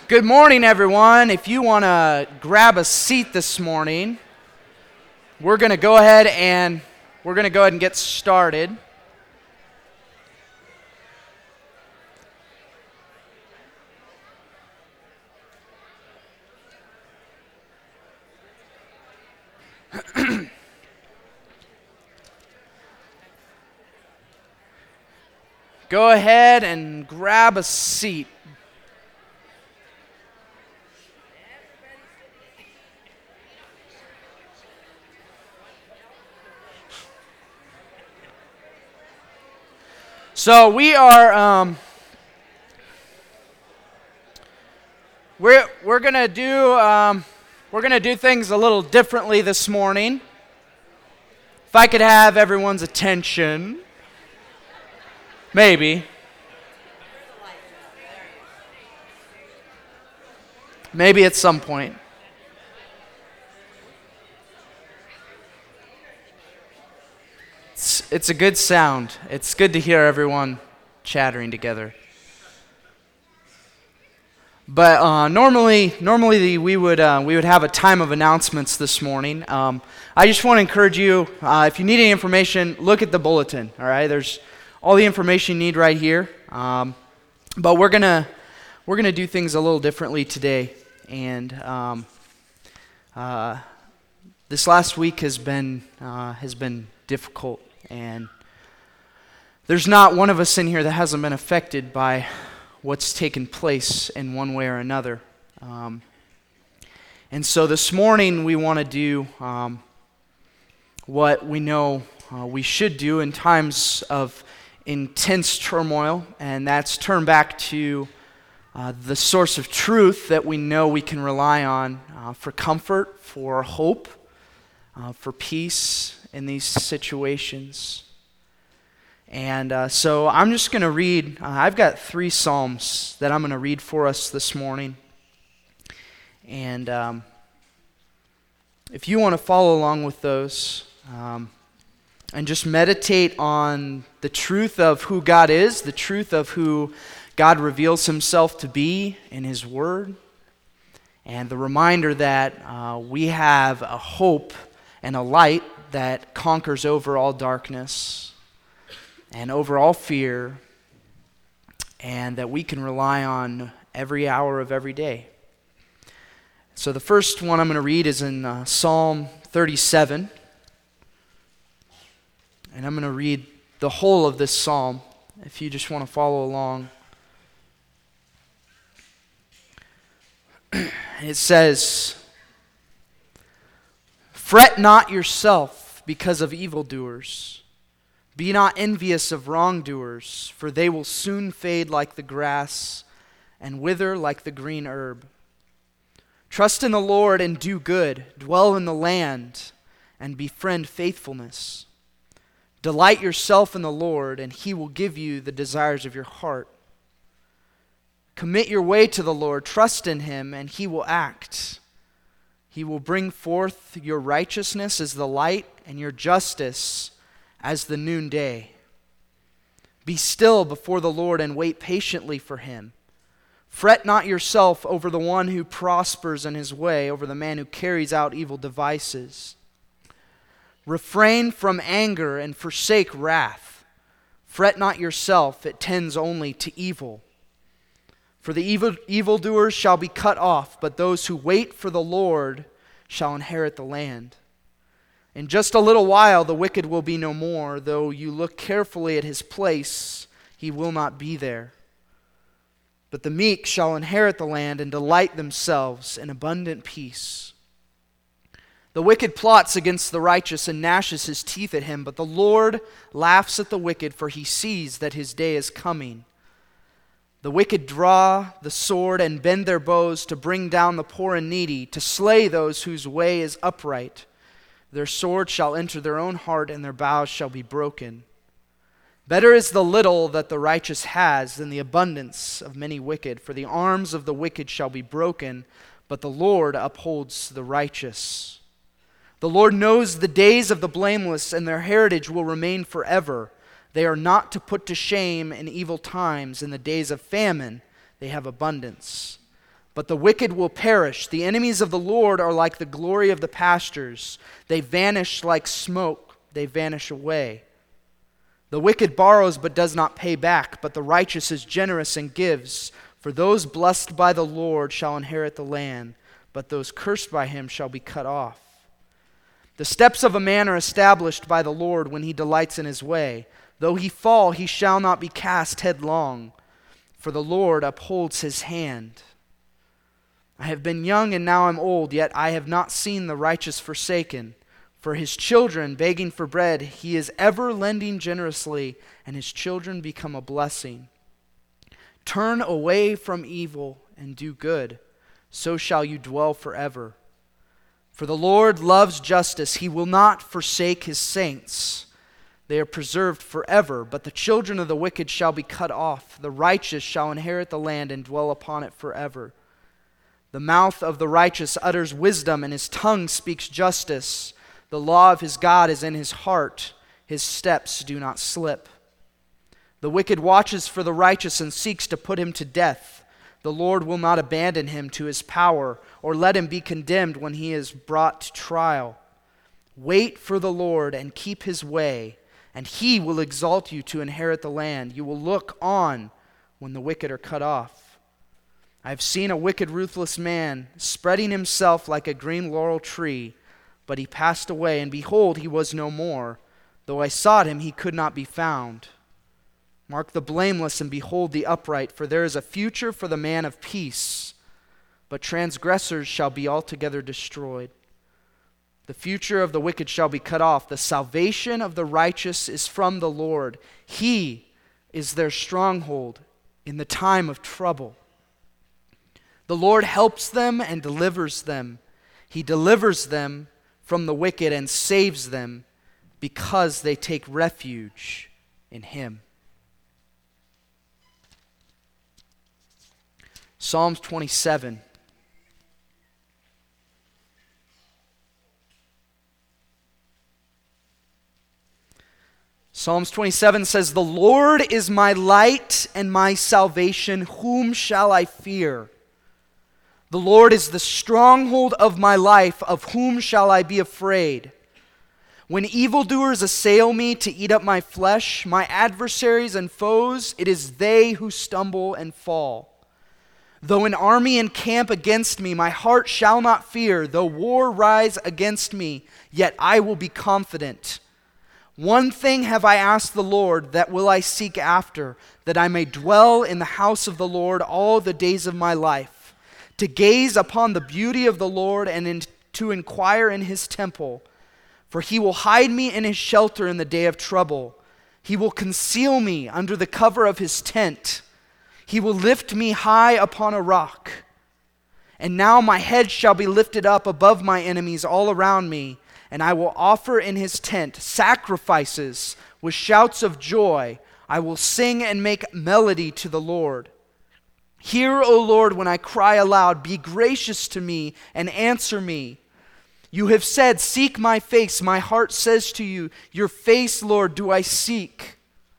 Good morning, everyone. If you want to grab a seat this morning, we're going to go ahead and get started. Go ahead and grab a seat. So we are we're gonna do things a little differently this morning. If I could have everyone's attention, maybe at some point. It's a good sound. It's good to hear everyone chattering together. But normally we would have a time of announcements this morning. I just want to encourage you, if you need any information, look at the bulletin. All right, there's all the information you need right here. But we're gonna do things a little differently today, and this last week has been difficult. And there's not one of us in here that hasn't been affected by what's taken place in one way or another. And so this morning we want to do what we know we should do in times of intense turmoil, and that's turn back to the source of truth that we know we can rely on for comfort, for hope, for peace in these situations. And so I'm just going to read, I've got 3 Psalms that I'm going to read for us this morning. And if you want to follow along with those, and just meditate on the truth of who God is, the truth of who God reveals himself to be in his word, and the reminder that we have a hope and a light that conquers over all darkness and over all fear, and that we can rely on every hour of every day. So the first one I'm going to read is in Psalm 37, and I'm going to read the whole of this psalm if you just want to follow along. It says, "Fret not yourself because of evildoers. Be not envious of wrongdoers, for they will soon fade like the grass and wither like the green herb. Trust in the Lord and do good. Dwell in the land and befriend faithfulness. Delight yourself in the Lord, and he will give you the desires of your heart. Commit your way to the Lord. Trust in him, and he will act. He will bring forth your righteousness as the light and your justice as the noonday. Be still before the Lord and wait patiently for him. Fret not yourself over the one who prospers in his way, over the man who carries out evil devices. Refrain from anger and forsake wrath. Fret not yourself, it tends only to evil. For the evildoers shall be cut off, but those who wait for the Lord shall inherit the land. In just a little while the wicked will be no more. Though you look carefully at his place, he will not be there. But the meek shall inherit the land and delight themselves in abundant peace. The wicked plots against the righteous and gnashes his teeth at him, but the Lord laughs at the wicked, for he sees that his day is coming. The wicked draw the sword and bend their bows to bring down the poor and needy, to slay those whose way is upright. Their sword shall enter their own heart, and their bows shall be broken. Better is the little that the righteous has than the abundance of many wicked, for the arms of the wicked shall be broken, but the Lord upholds the righteous. The Lord knows the days of the blameless, and their heritage will remain forever. They are not to put to shame in evil times. In the days of famine they have abundance. but the wicked will perish. The enemies of the Lord are like the glory of the pastures. They vanish like smoke. They vanish away. The wicked borrows but does not pay back, but the righteous is generous and gives. For those blessed by the Lord shall inherit the land, but those cursed by him shall be cut off. The steps of a man are established by the Lord when he delights in his way. Though he fall, he shall not be cast headlong, for the Lord upholds his hand. I have been young and now am old, yet I have not seen the righteous forsaken. For his children begging for bread, he is ever lending generously, and his children become a blessing. Turn away from evil and do good, so shall you dwell forever. For the Lord loves justice. He will not forsake his saints. They are preserved forever, but the children of the wicked shall be cut off. The righteous shall inherit the land and dwell upon it forever. The mouth of the righteous utters wisdom, and his tongue speaks justice. The law of his God is in his heart. His steps do not slip. The wicked watches for the righteous and seeks to put him to death. The Lord will not abandon him to his power, or let him be condemned when he is brought to trial. Wait for the Lord and keep his way, and he will exalt you to inherit the land. You will look on when the wicked are cut off. I have seen a wicked, ruthless man spreading himself like a green laurel tree, but he passed away, and behold, he was no more. Though I sought him, he could not be found. Mark the blameless and behold the upright, for there is a future for the man of peace, but transgressors shall be altogether destroyed. The future of the wicked shall be cut off. The salvation of the righteous is from the Lord. He is their stronghold in the time of trouble. The Lord helps them and delivers them. He delivers them from the wicked and saves them because they take refuge in him. Psalms 27. Psalms 27 says, "The Lord is my light and my salvation. Whom shall I fear? The Lord is the stronghold of my life. Of whom shall I be afraid? When evildoers assail me to eat up my flesh, my adversaries and foes, it is they who stumble and fall. Though an army encamp against me, my heart shall not fear. Though war rise against me, yet I will be confident. One thing have I asked the Lord, that will I seek after, that I may dwell in the house of the Lord all the days of my life, to gaze upon the beauty of the Lord and to inquire in his temple. For he will hide me in his shelter in the day of trouble. He will conceal me under the cover of his tent. He will lift me high upon a rock. And now my head shall be lifted up above my enemies all around me, and I will offer in his tent sacrifices with shouts of joy. I will sing and make melody to the Lord. Hear, O Lord, when I cry aloud. Be gracious to me and answer me. You have said, seek my face. My heart says to you, your face, Lord, do I seek.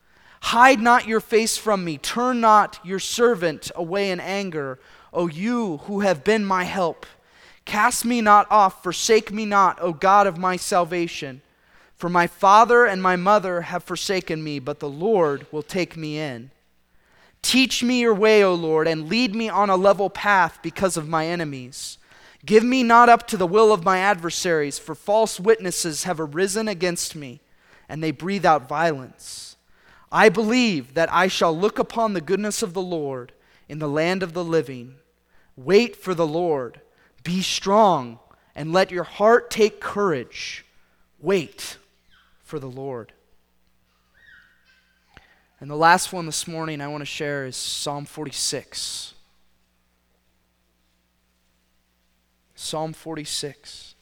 Hide not your face from me. Turn not your servant away in anger. O you who have been my help. Cast me not off, forsake me not, O God of my salvation. For my father and my mother have forsaken me, but the Lord will take me in. Teach me your way, O Lord, and lead me on a level path because of my enemies. Give me not up to the will of my adversaries, for false witnesses have arisen against me, and they breathe out violence. I believe that I shall look upon the goodness of the Lord in the land of the living. Wait for the Lord. Be strong, and let your heart take courage. Wait for the Lord." And the last one this morning I want to share is Psalm 46. Psalm 46.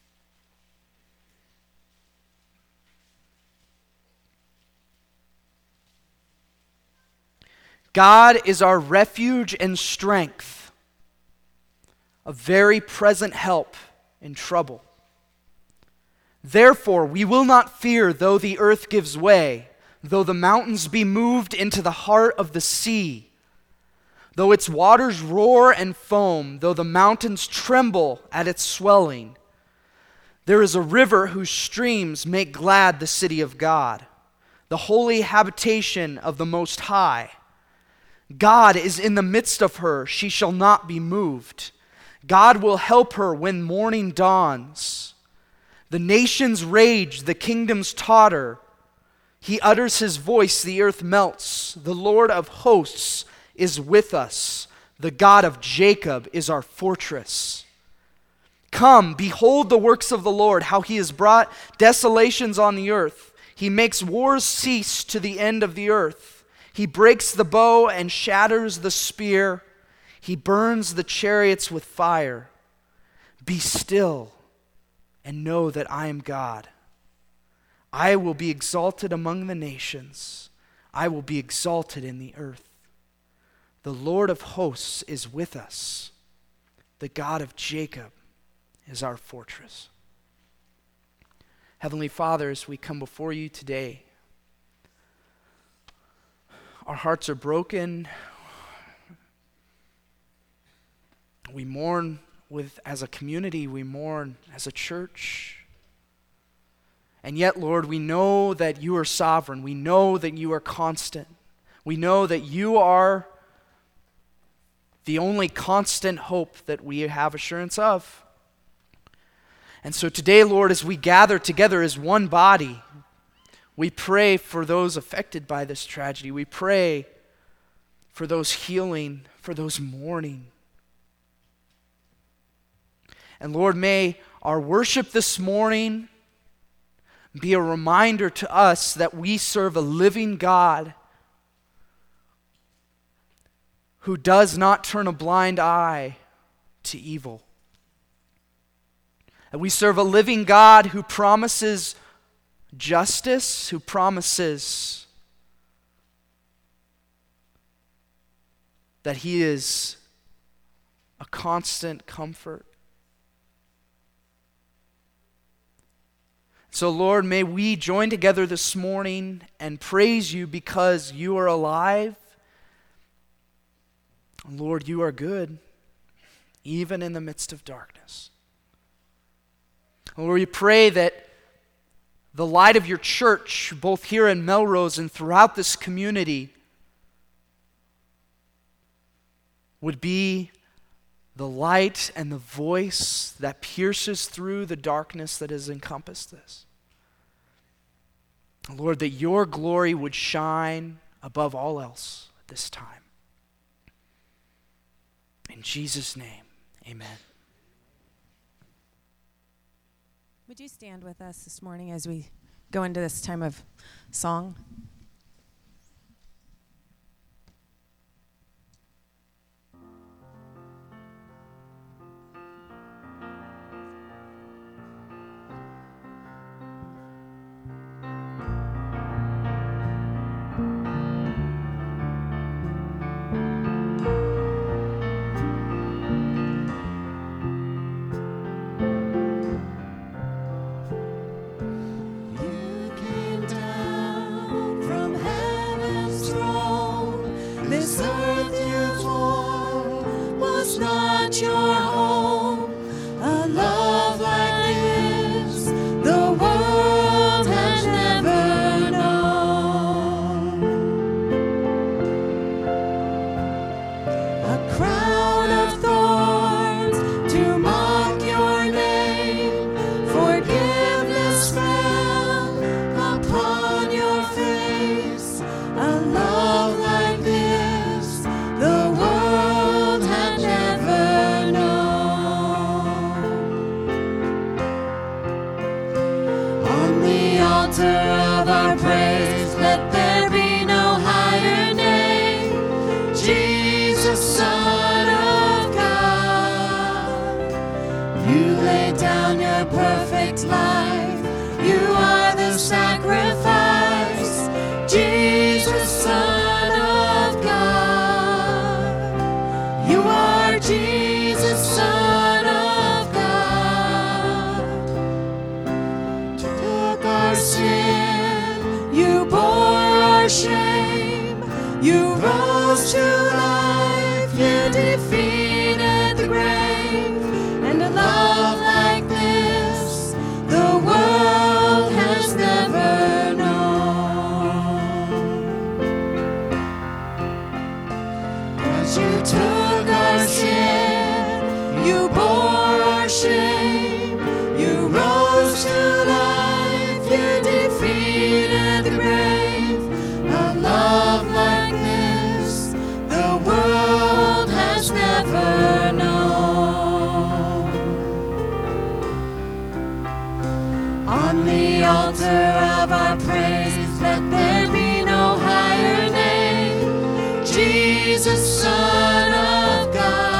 God is our refuge and strength, a very present help in trouble. Therefore, we will not fear though the earth gives way, though the mountains be moved into the heart of the sea, Though its waters roar and foam, though the mountains tremble at its swelling, there is a river whose streams make glad the city of God, the holy habitation of the Most High. God is in the midst of her, she shall not be moved. God will help her when morning dawns. The nations rage, the kingdoms totter. He utters his voice, the earth melts. The Lord of hosts is with us. The God of Jacob is our fortress. Come, behold the works of the Lord, how he has brought desolations on the earth. He makes wars cease to the end of the earth. He breaks the bow and shatters the spear. He burns the chariots with fire. Be still and know that I am God. I will be exalted among the nations. I will be exalted in the earth. The Lord of hosts is with us. The God of Jacob is our fortress. Heavenly Father, as we come before you today, our hearts are broken. We mourn as a community, we mourn as a church. And yet, Lord, we know that you are sovereign. We know that you are constant. We know that you are the only constant hope that we have assurance of. And so today, Lord, as we gather together as one body, we pray for those affected by this tragedy. We pray for those healing, for those mourning. And Lord, may our worship this morning be a reminder to us that we serve a living God who does not turn a blind eye to evil. And we serve a living God who promises justice, who promises that he is a constant comfort. So, Lord, may we join together this morning and praise you because you are alive. Lord, you are good, even in the midst of darkness. Lord, we pray that the light of your church, both here in Melrose and throughout this community, would be the light and the voice that pierces through the darkness that has encompassed this. Lord, that your glory would shine above all else at this time. In Jesus' name, amen. Would you stand with us this morning as we go into this time of song? Shame, you rose to life altar of our praise, let there be no higher name. Jesus, Son of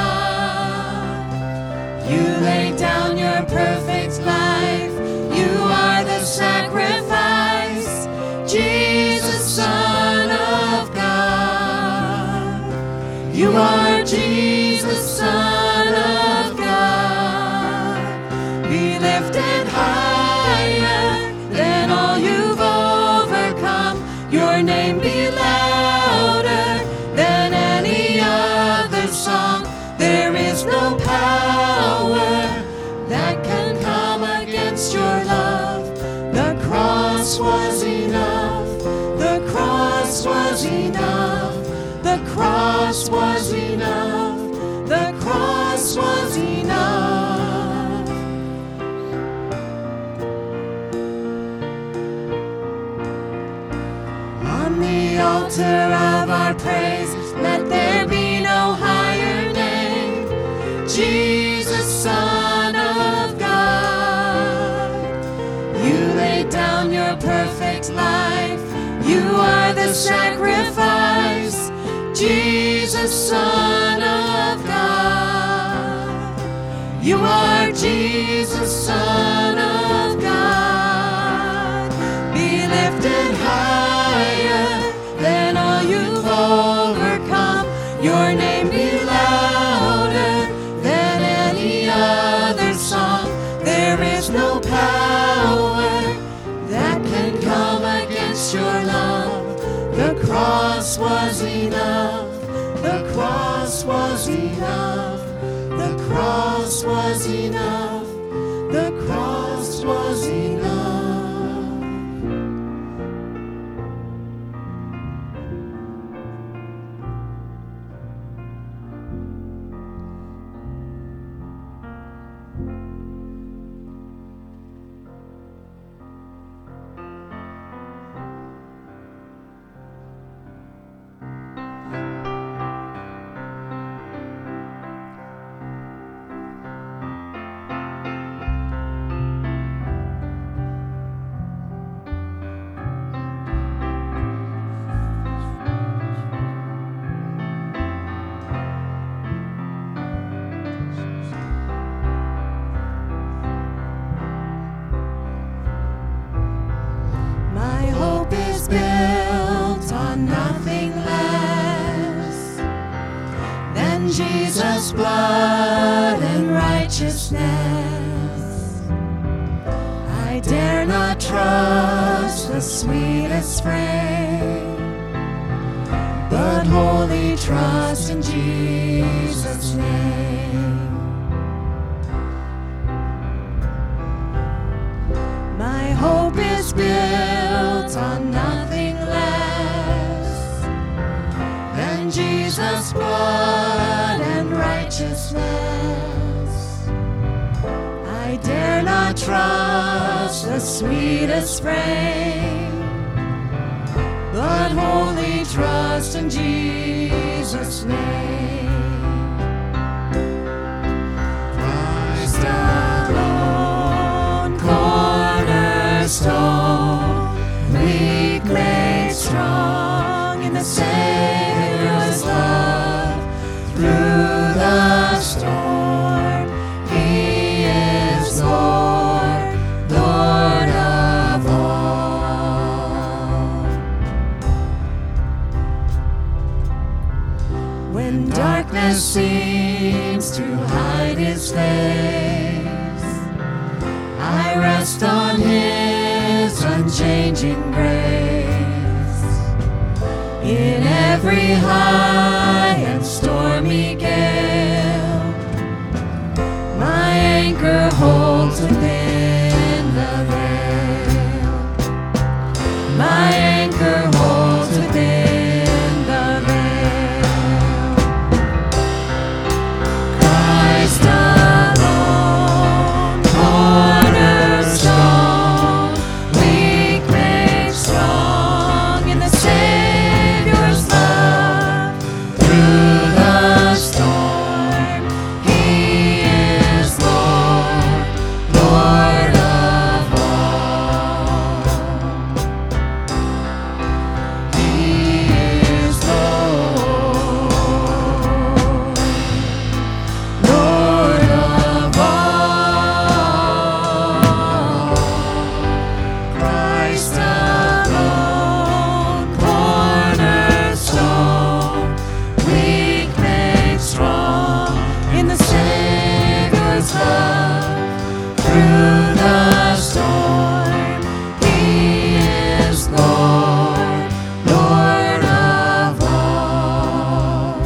God, you laid down your perfect life. You are the sacrifice. Jesus, Son of God, you are Jesus, Son of God. Be lifted higher than all you've overcome. Your name be louder than any other song. There is no power that can come against your love. The cross was enough. The cross was enough. The cross was enough. The cross was enough. On the altar of our praise, let there be no higher name. Jesus, Son of God, you laid down your perfect life. You are the sacrifice. Jesus, Son of God, you are Jesus, Son of God. Be lifted higher than all you've overcome. Your name be louder than any other song. There is no power that can come against your love. The cross was enough. The cross was enough. The cross was enough. The cross was enough. My hope is built on nothing less than Jesus' blood and righteousness. I dare not trust the sweetest frame, but wholly trust in Jesus' name. My hope is built on nothing less than Jesus' blood and righteousness. I dare not trust the sweetest frame, but wholly trust in Jesus' name. Christ alone, cornerstone, weak made strong in the Savior's love. Through the storm, He is Lord, Lord of all. When darkness seems to hide His face, I rest on His unchanging grace. In every high and stormy gale, my anchor holds within the veil. My anchor holds within the veil. Christ alone, cornerstone, weak made strong in the Savior's love. Through the storm, He is Lord, Lord the storm. He is Lord, Lord of all.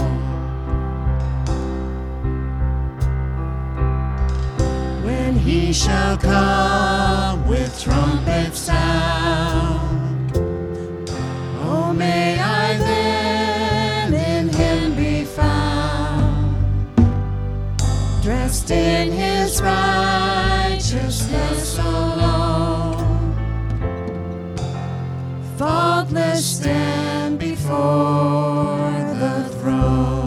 When he shall come with trumpet sound, oh, may I then in him be found, dressed in his righteousness alone, faultless stand before the throne.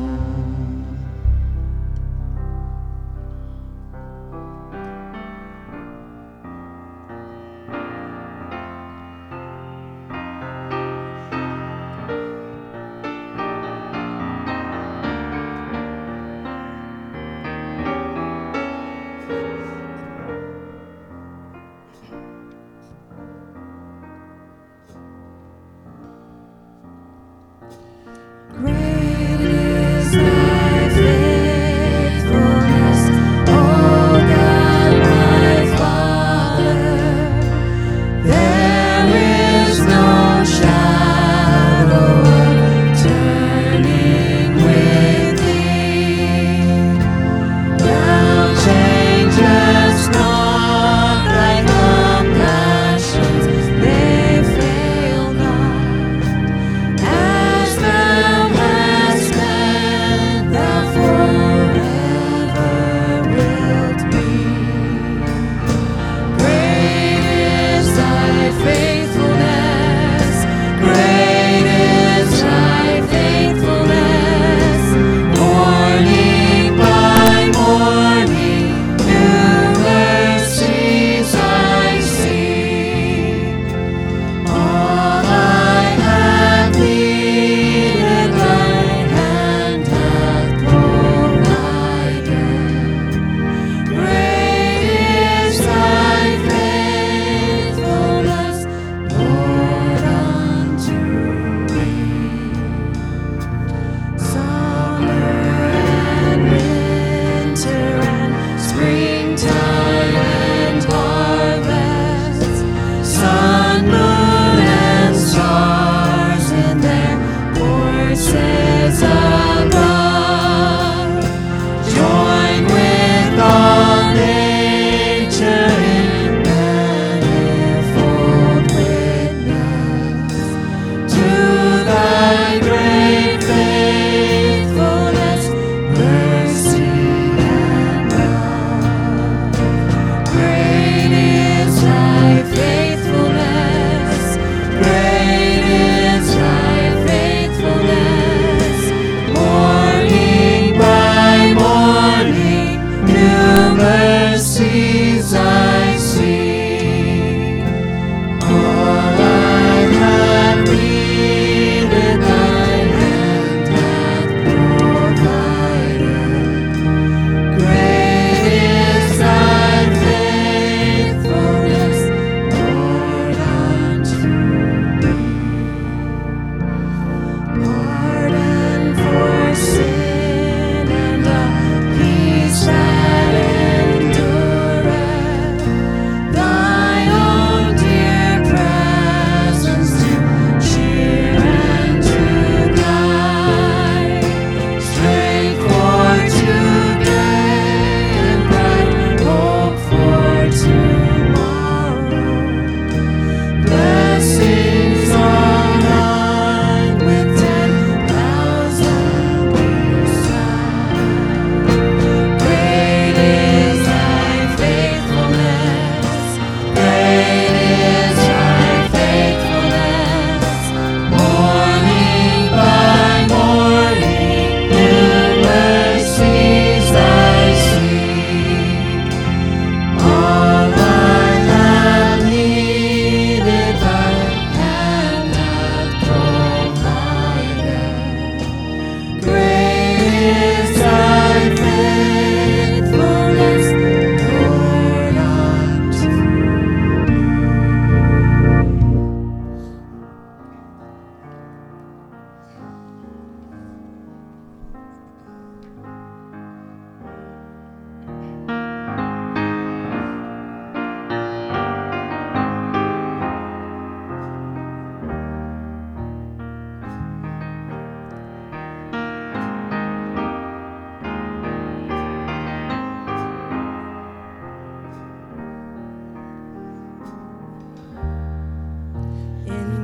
Great is thy faithfulness, O God my Father. There is no shadow of turning with thee. Thou changest not, thy compassions, they fail not. As thou hast been, thou forever wilt be. Great is thy faithfulness, great is thy faithfulness. Morning by morning, new mercies I see. All I have needed, thine hand hath provided. Great is thy faithfulness, Lord, unto me. Summer and winter and springtime and harvest, sun, moon, and stars in their courses above, join with all nature in manifold witness to thy great faithfulness, mercy, and love.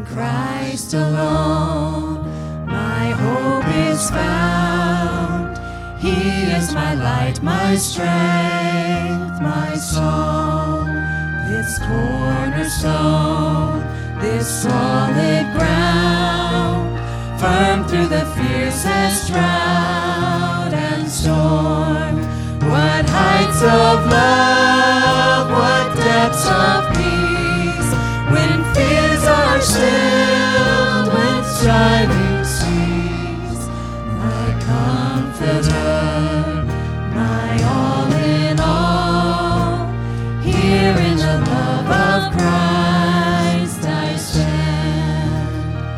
Christ alone my hope is found. He is my light, my strength, my song. This cornerstone, this solid ground, firm through the fiercest drought and storm. What heights of love, what depths of peace, when fears are stilled with striving seas. My comforter, my all in all, here in the love of Christ I stand.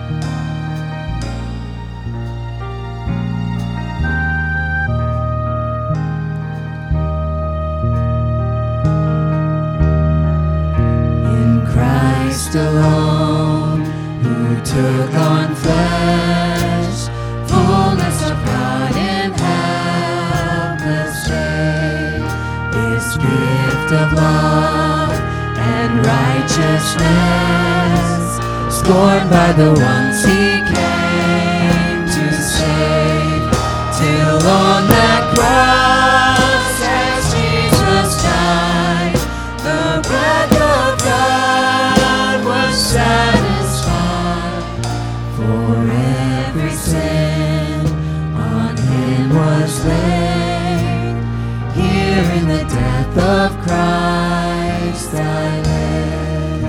In Christ alone, who took on flesh, fullness of God in helpless shade, this gift of love and righteousness, scorned by the ones he came to save, till on that cross as Jesus died, the wrath of God was satisfied. For every sin on him was laid, here in the death of Christ I lay.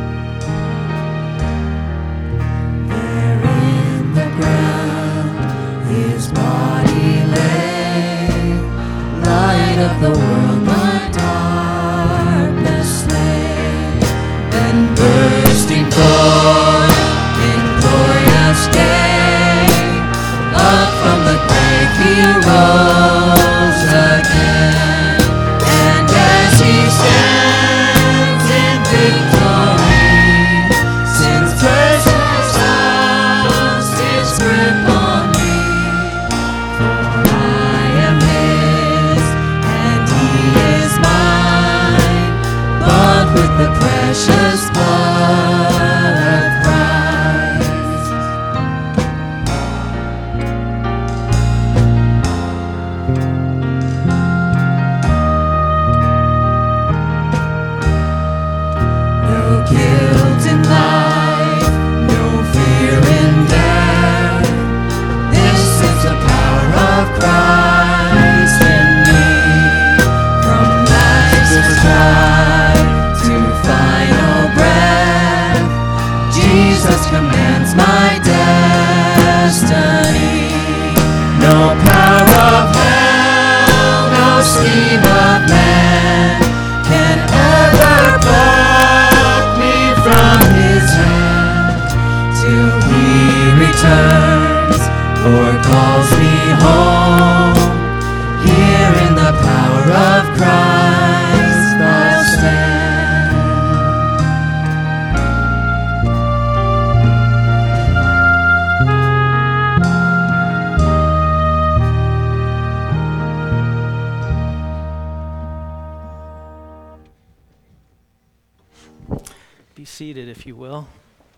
There in the ground his body lay, light of the world, my darkness slain. Then bursting forth in glorious day, up from the grave he arose again. And as he stands in victory, sin's curse has lost its grip on me. For I am his, and he is mine, bought with the precious blood of Christ. No guilt in life, no fear in death. This is the power of Christ in me. From life's strife to final breath, Jesus commands my destiny. No power of hell, no scheme of man can ever pluck me from his hand, till he returns or calls me home. Here in the power of Christ I'll stand. Be seated, if you will.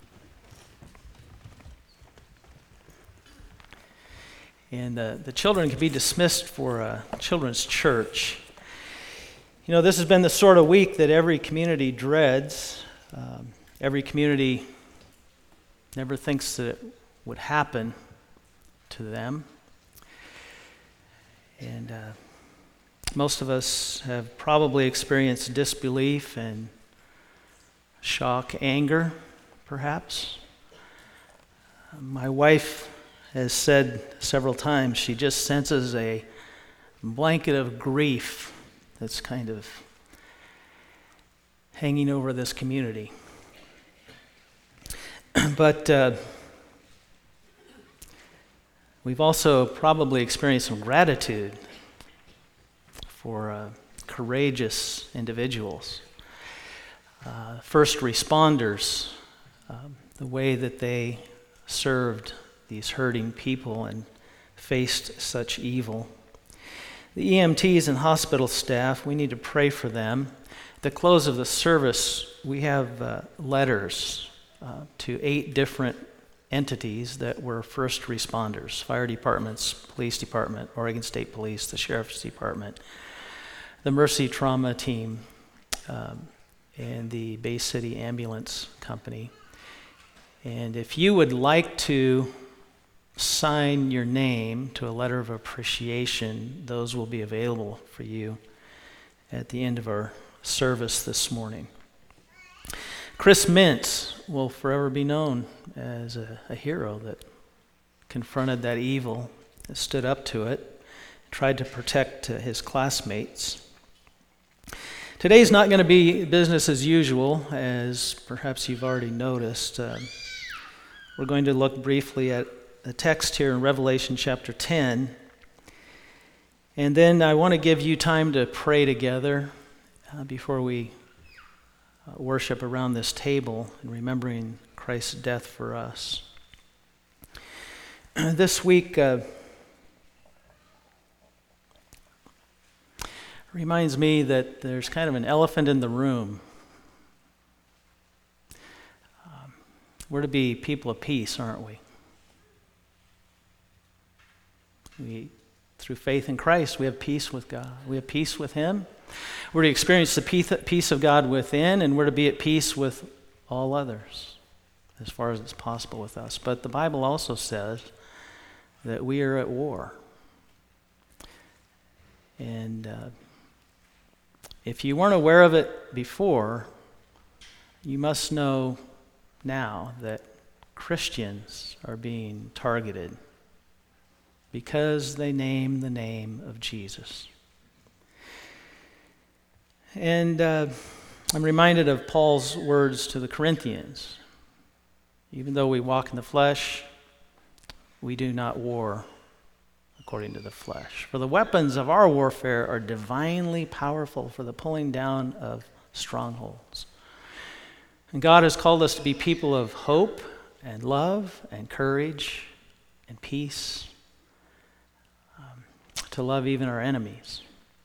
And the children can be dismissed for children's church. You know, this has been the sort of week that every community dreads. Every community never thinks that it would happen to them. And most of us have probably experienced disbelief and shock, anger, perhaps. My wife has said several times she just senses a blanket of grief that's kind of hanging over this community. But we've also probably experienced some gratitude for courageous individuals. First responders, the way that they served these hurting people and faced such evil. The EMTs and hospital staff, we need to pray for them. At the close of the service, we have letters to 8 different entities that were first responders: fire departments, police department, Oregon State Police, the Sheriff's Department, the Mercy Trauma Team, and the Bay City Ambulance Company. And if you would like to sign your name to a letter of appreciation, those will be available for you at the end of our service this morning. Chris Mintz will forever be known as a hero that confronted that evil, that stood up to it, tried to protect his classmates. Today's not going to be business as usual, as perhaps you've already noticed. We're going to look briefly at the text here in Revelation chapter 10. And then I want to give you time to pray together before we worship around this table and remembering Christ's death for us. This week reminds me that there's kind of an elephant in the room. We're to be people of peace, aren't we? Through faith in Christ, we have peace with God. We have peace with Him. We're to experience the peace of God within, and we're to be at peace with all others, as far as it's possible with us. But the Bible also says that we are at war. And if you weren't aware of it before, you must know now that Christians are being targeted because they name the name of Jesus. And I'm reminded of Paul's words to the Corinthians. Even though we walk in the flesh, we do not war according to the flesh. For the weapons of our warfare are divinely powerful for the pulling down of strongholds. And God has called us to be people of hope and love and courage and peace, to love even our enemies.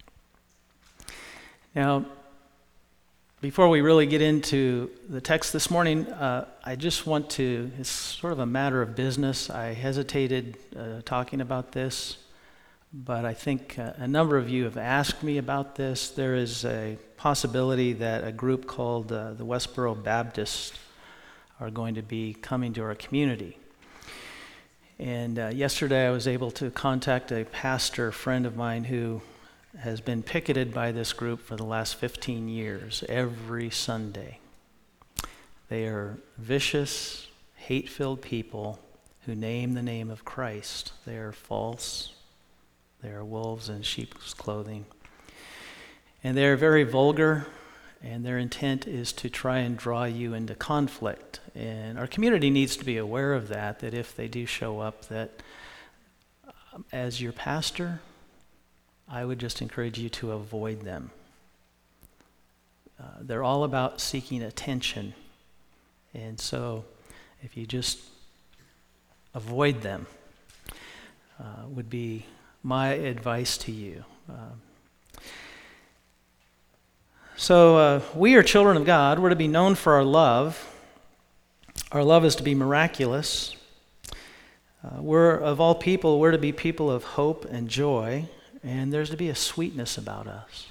Now, before we really get into the text this morning, I just want to, it's sort of a matter of business. I hesitated talking about this, but I think a number of you have asked me about this. There is a possibility that a group called the Westboro Baptists are going to be coming to our community. And yesterday I was able to contact a pastor friend of mine who has been picketed by this group for the last 15 years, every Sunday. They are vicious, hate-filled people who name the name of Christ. They are false. They are wolves in sheep's clothing. And they are very vulgar, and their intent is to try and draw you into conflict. And our community needs to be aware of that if they do show up, that as your pastor, I would just encourage you to avoid them. They're all about seeking attention. And so if you just avoid them, would be my advice to you. So we are children of God. We're to be known for our love. Our love is to be miraculous. We're, of all people, we're to be people of hope and joy, and there's to be a sweetness about us.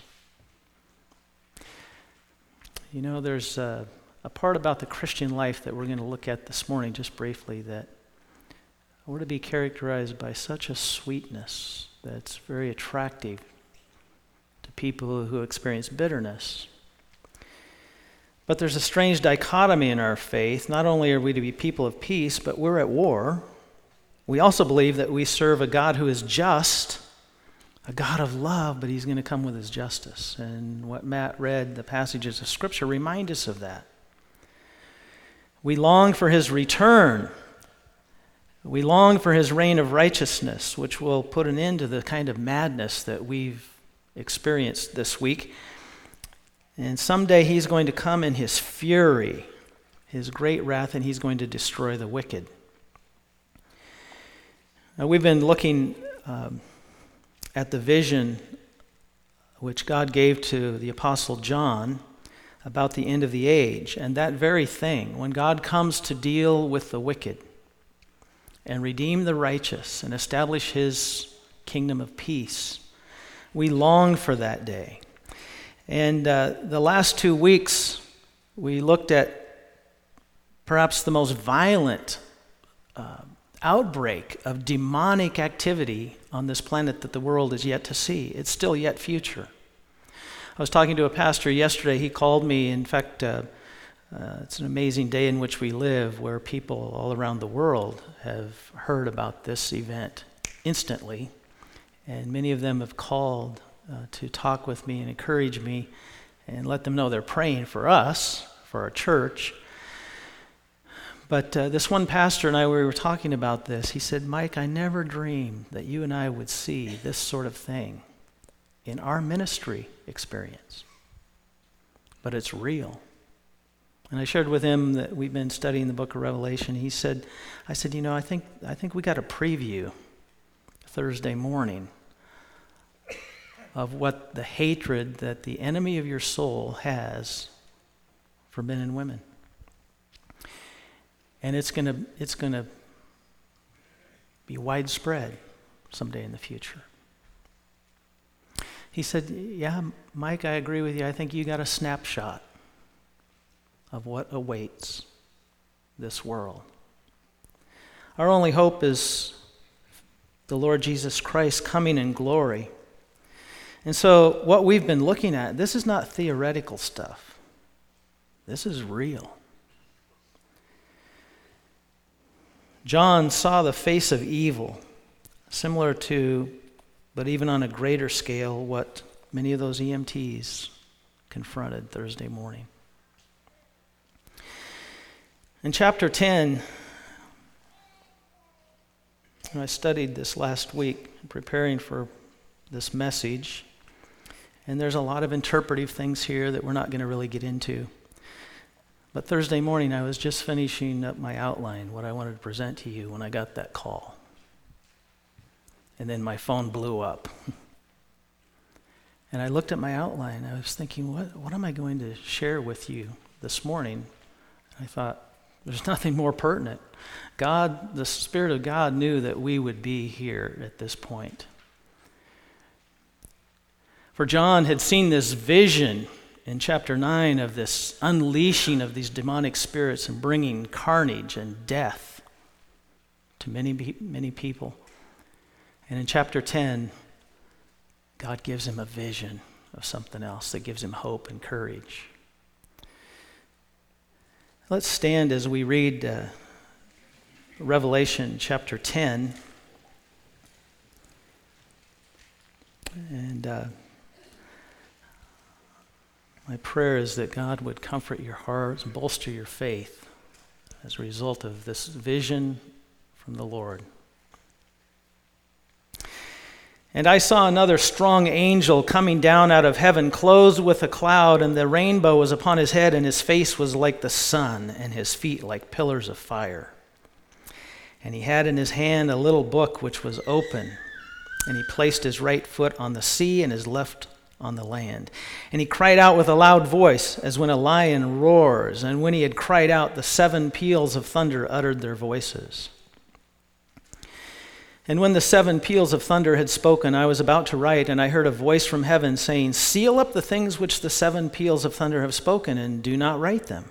You know, there's a part about the Christian life that we're going to look at this morning, just briefly, that we're to be characterized by such a sweetness that's very attractive to people who experience bitterness. But there's a strange dichotomy in our faith. Not only are we to be people of peace, but we're at war. We also believe that we serve a God who is just, a God of love, but He's going to come with His justice. And what Matt read, the passages of Scripture, remind us of that. We long for His return. We long for His reign of righteousness, which will put an end to the kind of madness that we've experienced this week. And someday He's going to come in His fury, His great wrath, and He's going to destroy the wicked. Now, we've been looking at the vision which God gave to the Apostle John about the end of the age. And that very thing, when God comes to deal with the wicked and redeem the righteous and establish his kingdom of peace, we long for that day. And the last 2 weeks, we looked at perhaps the most violent outbreak of demonic activity on this planet that the world is yet to see. It's still yet future. I was talking to a pastor yesterday. He called me. In fact, it's an amazing day in which we live, where people all around the world have heard about this event instantly. And many of them have called to talk with me and encourage me and let them know they're praying for us, for our church. But this one pastor and I, we were talking about this. He said, Mike, I never dreamed that you and I would see this sort of thing in our ministry experience. But it's real. And I shared with him that we've been studying the book of Revelation. I said, I think we got a preview Thursday morning of what the hatred that the enemy of your soul has for men and women. And it's going to be widespread someday in the future. He said, yeah, Mike, I agree with you. I think you got a snapshot of what awaits this world. Our only hope is the Lord Jesus Christ coming in glory. And so what we've been looking at, this is not theoretical stuff. This is real. John saw the face of evil, similar to, but even on a greater scale, what many of those EMTs confronted Thursday morning. In chapter 10, I studied this last week, preparing for this message, and there's a lot of interpretive things here that we're not going to really get into. But Thursday morning, I was just finishing up my outline, what I wanted to present to you, when I got that call. And then my phone blew up. And I looked at my outline. I was thinking, what am I going to share with you this morning? And I thought, there's nothing more pertinent. God, the Spirit of God knew that we would be here at this point. For John had seen this vision in chapter 9 of this unleashing of these demonic spirits and bringing carnage and death to many, many people. And in chapter 10, God gives him a vision of something else that gives him hope and courage. Let's stand as we read Revelation chapter 10. And my prayer is that God would comfort your hearts and bolster your faith as a result of this vision from the Lord. And I saw another strong angel coming down out of heaven, clothed with a cloud, and the rainbow was upon his head, and his face was like the sun, and his feet like pillars of fire. And he had in his hand a little book which was open, and he placed his right foot on the sea and his left on the land. And he cried out with a loud voice, as when a lion roars, and when he had cried out, the 7 peals of thunder uttered their voices. And when the 7 peals of thunder had spoken, I was about to write, and I heard a voice from heaven saying, seal up the things which the 7 peals of thunder have spoken, and do not write them.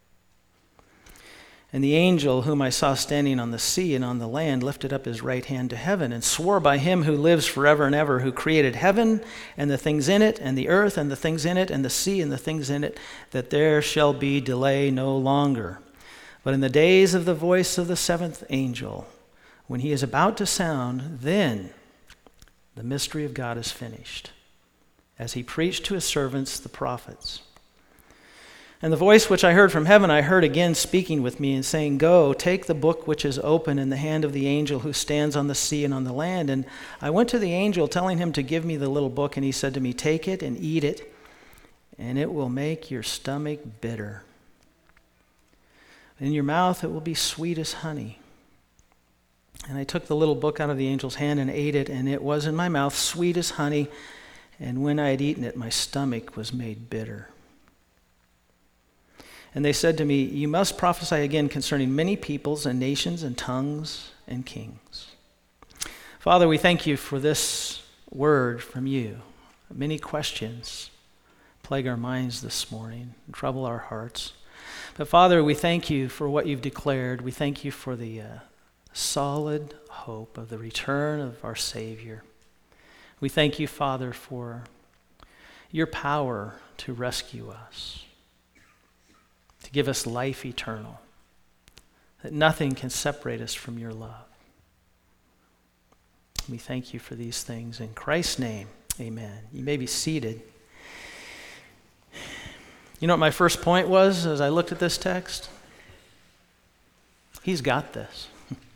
And the angel whom I saw standing on the sea and on the land lifted up his right hand to heaven and swore by him who lives forever and ever, who created heaven and the things in it, and the earth and the things in it, and the sea and the things in it, that there shall be delay no longer. But in the days of the voice of the 7th angel, when he is about to sound, then the mystery of God is finished, as he preached to his servants, the prophets. And the voice which I heard from heaven, I heard again speaking with me and saying, go, take the book which is open in the hand of the angel who stands on the sea and on the land. And I went to the angel, telling him to give me the little book, and he said to me, take it and eat it, and it will make your stomach bitter. In your mouth it will be sweet as honey. And I took the little book out of the angel's hand and ate it, and it was in my mouth sweet as honey, and when I had eaten it, my stomach was made bitter. And they said to me, "You must prophesy again concerning many peoples and nations and tongues and kings." Father, we thank you for this word from you. Many questions plague our minds this morning and trouble our hearts. But Father, we thank you for what you've declared. We thank you for the solid hope of the return of our Savior. We thank you, Father, for your power to rescue us, to give us life eternal, that nothing can separate us from your love. We thank you for these things. In Christ's name, amen. You may be seated. You know what my first point was as I looked at this text? He's got this.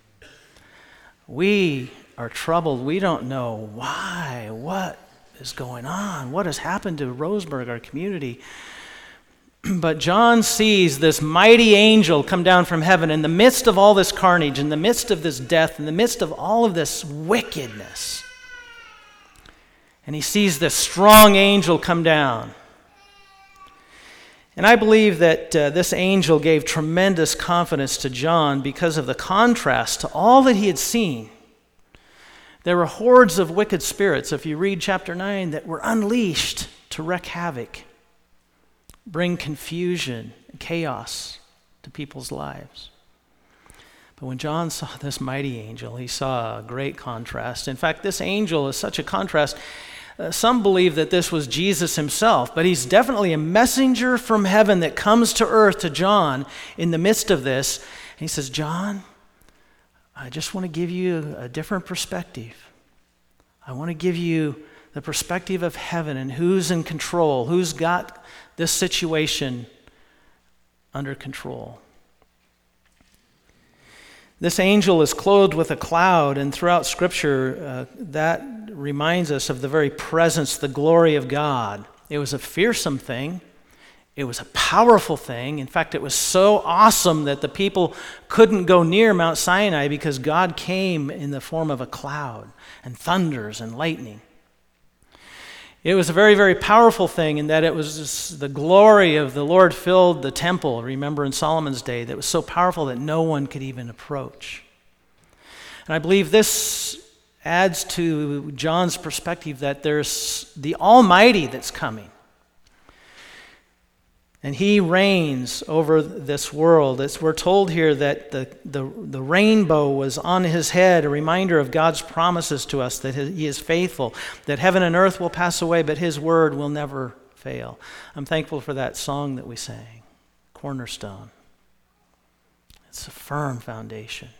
We are troubled. We don't know why. What is going on? What has happened to Roseburg, our community? But John sees this mighty angel come down from heaven in the midst of all this carnage, in the midst of this death, in the midst of all of this wickedness. And he sees this strong angel come down. And I believe that this angel gave tremendous confidence to John because of the contrast to all that he had seen. There were hordes of wicked spirits, if you read chapter 9, that were unleashed to wreak havoc, bring confusion and chaos to people's lives. But when John saw this mighty angel, he saw a great contrast. In fact, this angel is such a contrast. Some believe that this was Jesus himself, but he's definitely a messenger from heaven that comes to earth to John in the midst of this. And he says, "John, I just want to give you a different perspective. I want to give you the perspective of heaven and who's in control, who's got this situation under control." This angel is clothed with a cloud, and throughout Scripture, that reminds us of the very presence, the glory of God. It was a fearsome thing. It was a powerful thing. In fact, it was so awesome that the people couldn't go near Mount Sinai because God came in the form of a cloud and thunders and lightning. It was a very, very powerful thing in that it was just the glory of the Lord filled the temple, remember in Solomon's day, that was so powerful that no one could even approach. And I believe this adds to John's perspective that there's the Almighty that's coming. And he reigns over this world. We're told here that the rainbow was on his head, a reminder of God's promises to us that he is faithful, that heaven and earth will pass away, but his word will never fail. I'm thankful for that song that we sang, Cornerstone. It's a firm foundation.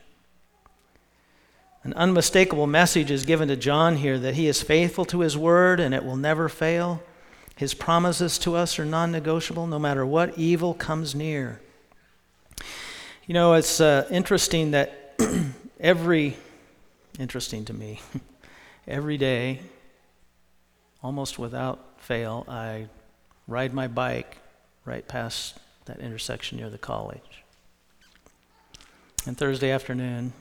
An unmistakable message is given to John here that he is faithful to his word and it will never fail. His promises to us are non-negotiable no matter what evil comes near. You know, it's interesting that interesting to me, every day, almost without fail, I ride my bike right past that intersection near the college. And Thursday afternoon,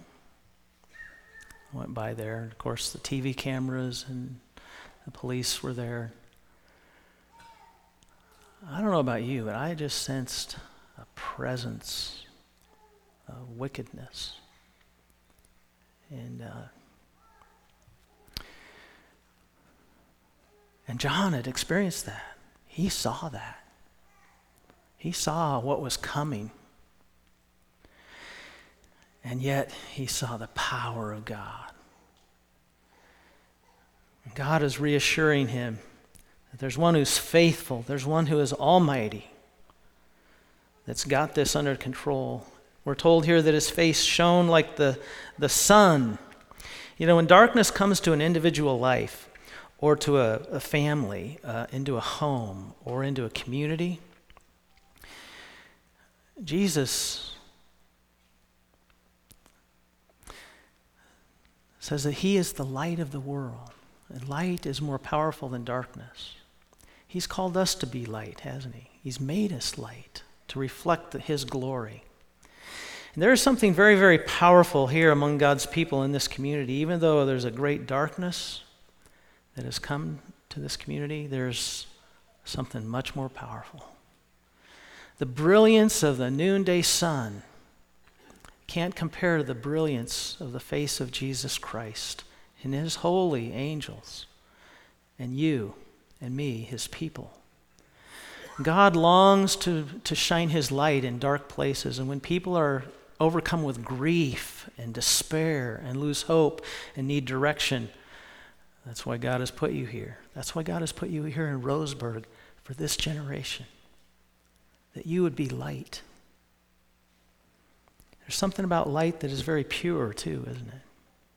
I went by there. Of course, the TV cameras and the police were there. I don't know about you, but I just sensed a presence of wickedness. And John had experienced that. He saw that. He saw what was coming. And yet he saw the power of God. And God is reassuring him that there's one who's faithful, there's one who is almighty, that's got this under control. We're told here that his face shone like the sun. You know, when darkness comes to an individual life or to a family, into a home or into a community, Jesus says that he is the light of the world. And light is more powerful than darkness. He's called us to be light, hasn't he? He's made us light to reflect his glory. And there is something very, very powerful here among God's people in this community. Even though there's a great darkness that has come to this community, there's something much more powerful. The brilliance of the noonday sun can't compare to the brilliance of the face of Jesus Christ and his holy angels and you and me, his people. God longs to shine his light in dark places, and when people are overcome with grief and despair and lose hope and need direction, that's why God has put you here. That's why God has put you here in Roseburg for this generation, that you would be light. There's something about light that is very pure too, isn't it?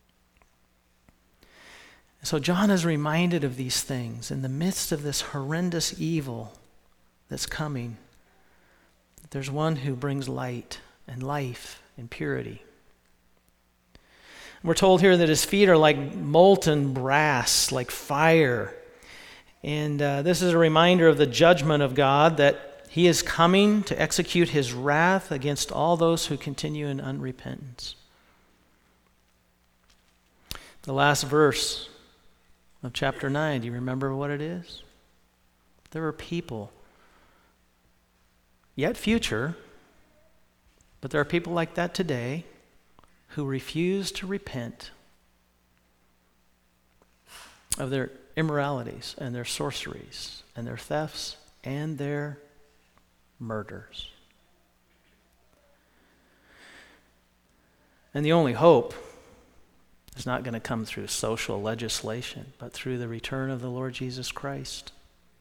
So John is reminded of these things in the midst of this horrendous evil that's coming. There's one who brings light and life and purity. We're told here that his feet are like molten brass, like fire. And this is a reminder of the judgment of God, that he is coming to execute his wrath against all those who continue in unrepentance. The last verse of chapter 9, do you remember what it is? There are people, yet future, but there are people like that today who refuse to repent of their immoralities and their sorceries and their thefts and their murders. And the only hope is not going to come through social legislation, but through the return of the Lord Jesus Christ.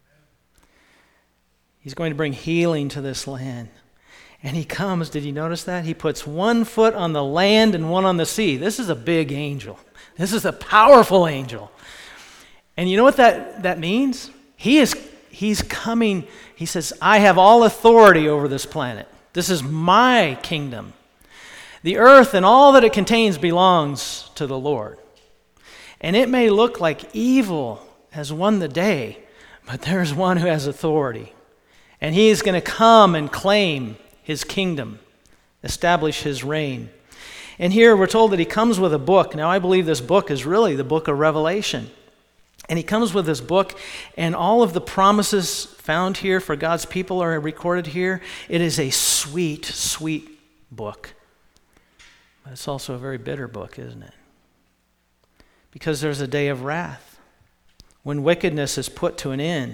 He's going to bring healing to this land. And he comes, did you notice that? He puts one foot on the land and one on the sea. This is a big angel. This is a powerful angel. And you know what that means? He's coming. He says, I have all authority over this planet. This is my kingdom. The earth and all that it contains belongs to the Lord. And it may look like evil has won the day, but there's one who has authority. And he is going to come and claim his kingdom, establish his reign. And here we're told that he comes with a book. Now I believe this book is really the book of Revelation. And he comes with this book, and all of the promises found here for God's people are recorded here. It is a sweet, sweet book. But it's also a very bitter book, isn't it? Because there's a day of wrath when wickedness is put to an end.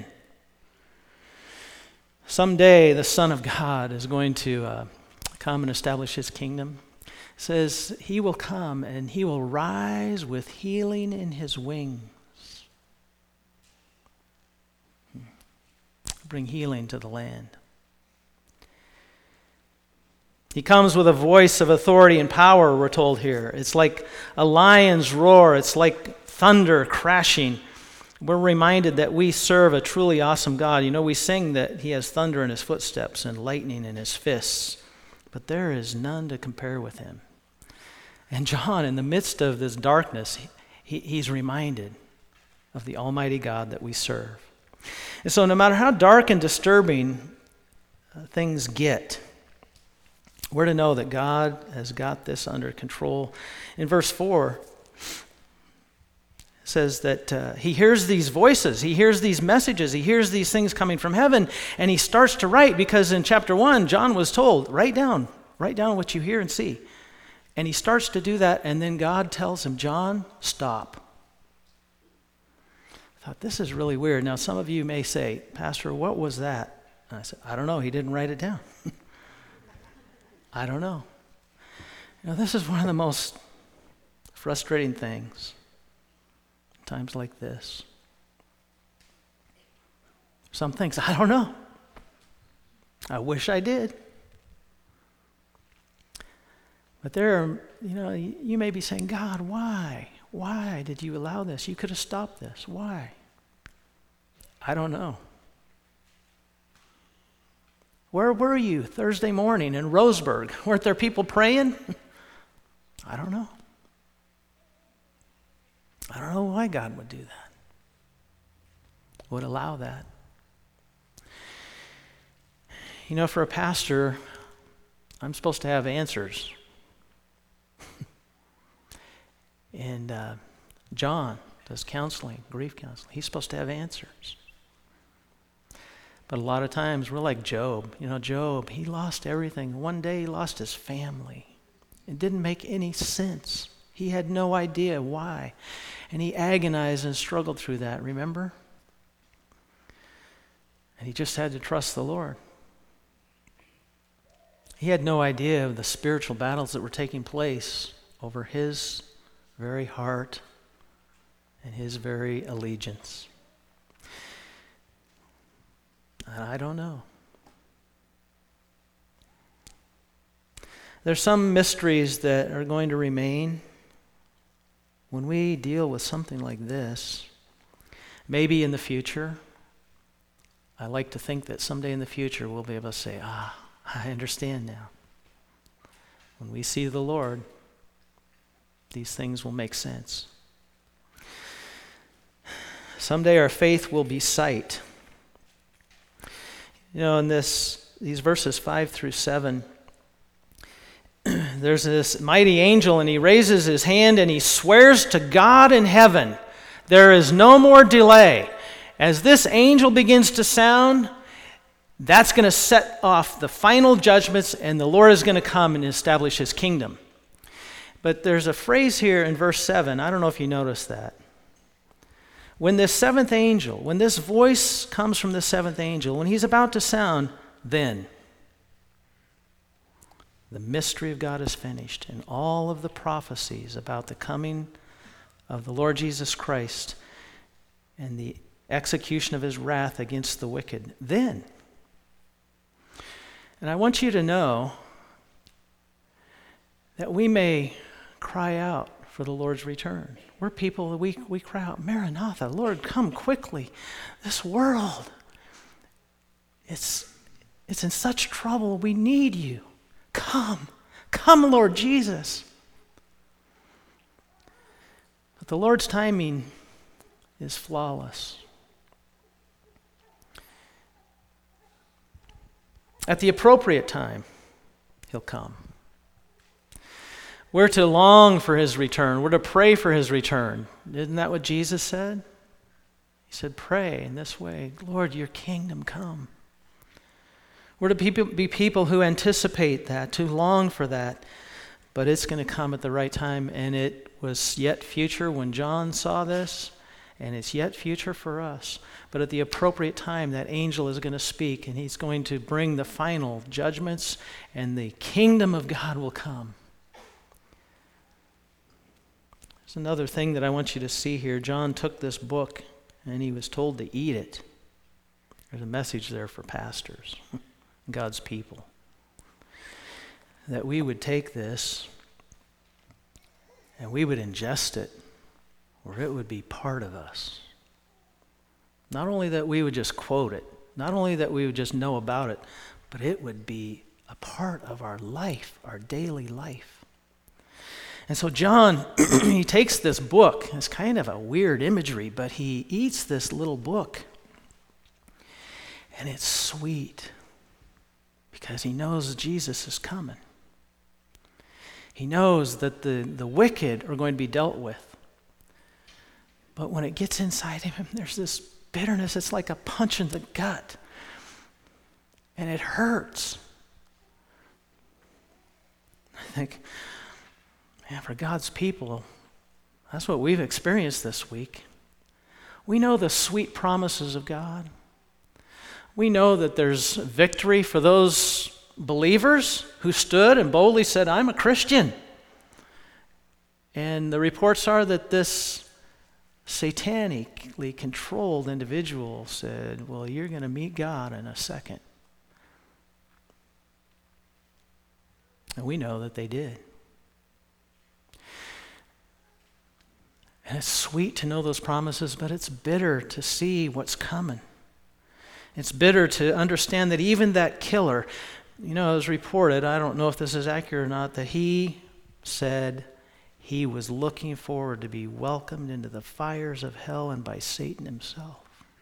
Someday the Son of God is going to come and establish his kingdom. It says he will come and he will rise with healing in his wings. Bring healing to the land. He comes with a voice of authority and power, we're told here. It's like a lion's roar. It's like thunder crashing. We're reminded that we serve a truly awesome God. You know, we sing that he has thunder in his footsteps and lightning in his fists. But there is none to compare with him. And John, in the midst of this darkness, he's reminded of the Almighty God that we serve. And so no matter how dark and disturbing things get, we're to know that God has got this under control. In verse 4, it says that he hears these voices, he hears these messages, he hears these things coming from heaven, and he starts to write, because in chapter 1, John was told, write down what you hear and see. And he starts to do that, and then God tells him, John, stop. I thought, this is really weird. Now, some of you may say, Pastor, what was that? And I said, I don't know. He didn't write it down. I don't know. You know, this is one of the most frustrating things in times like this. Some things, I don't know. I wish I did. But there are, you may be saying, God, why? Why did you allow this? You could have stopped this. Why? I don't know. Where were you Thursday morning in Roseburg? Weren't there people praying? I don't know. I don't know why God would do that, would allow that. You know, for a pastor, I'm supposed to have answers. And John does counseling, grief counseling. He's supposed to have answers. But a lot of times we're like Job. Job, he lost everything. One day he lost his family. It didn't make any sense. He had no idea why. And he agonized and struggled through that, remember? And he just had to trust the Lord. He had no idea of the spiritual battles that were taking place over his very heart and his very allegiance. And I don't know. There's some mysteries that are going to remain when we deal with something like this. Maybe in the future, I like to think that someday in the future we'll be able to say, I understand now. When we see the Lord, these things will make sense. Someday our faith will be sight. In these verses 5 through 7, there's this mighty angel, and he raises his hand and he swears to God in heaven, there is no more delay. As this angel begins to sound, that's going to set off the final judgments, and the Lord is going to come and establish his kingdom. But there's a phrase here in verse 7, I don't know if you noticed that. When this seventh angel, when this voice comes from the seventh angel, when he's about to sound, then the mystery of God is finished, and all of the prophecies about the coming of the Lord Jesus Christ and the execution of his wrath against the wicked. Then, and I want you to know that we may cry out for the Lord's return. We're people that we cry out, Maranatha, Lord, come quickly. This world, it's in such trouble. We need you. Come, Lord Jesus. But the Lord's timing is flawless. At the appropriate time, he'll come. We're to long for his return. We're to pray for his return. Isn't that what Jesus said? He said, pray in this way, Lord, your kingdom come. We're to be people who anticipate that, to long for that. But it's going to come at the right time, and it was yet future when John saw this, and it's yet future for us. But at the appropriate time, that angel is going to speak, and he's going to bring the final judgments, and the kingdom of God will come. There's another thing that I want you to see here. John took this book, and he was told to eat it. There's a message there for pastors, God's people. That we would take this, and we would ingest it, or it would be part of us. Not only that we would just quote it, not only that we would just know about it, but it would be a part of our life, our daily life. And so John, he takes this book. It's kind of a weird imagery, but he eats this little book. And it's sweet because he knows Jesus is coming. He knows that the wicked are going to be dealt with. But when it gets inside him, there's this bitterness. It's like a punch in the gut. And it hurts. I think, man, for God's people, that's what we've experienced this week. We know the sweet promises of God. We know that there's victory for those believers who stood and boldly said, I'm a Christian. And the reports are that this satanically controlled individual said, well, you're going to meet God in a second. And we know that they did. And it's sweet to know those promises, but it's bitter to see what's coming. It's bitter to understand that even that killer, it was reported, I don't know if this is accurate or not, that he said he was looking forward to be welcomed into the fires of hell and by Satan himself.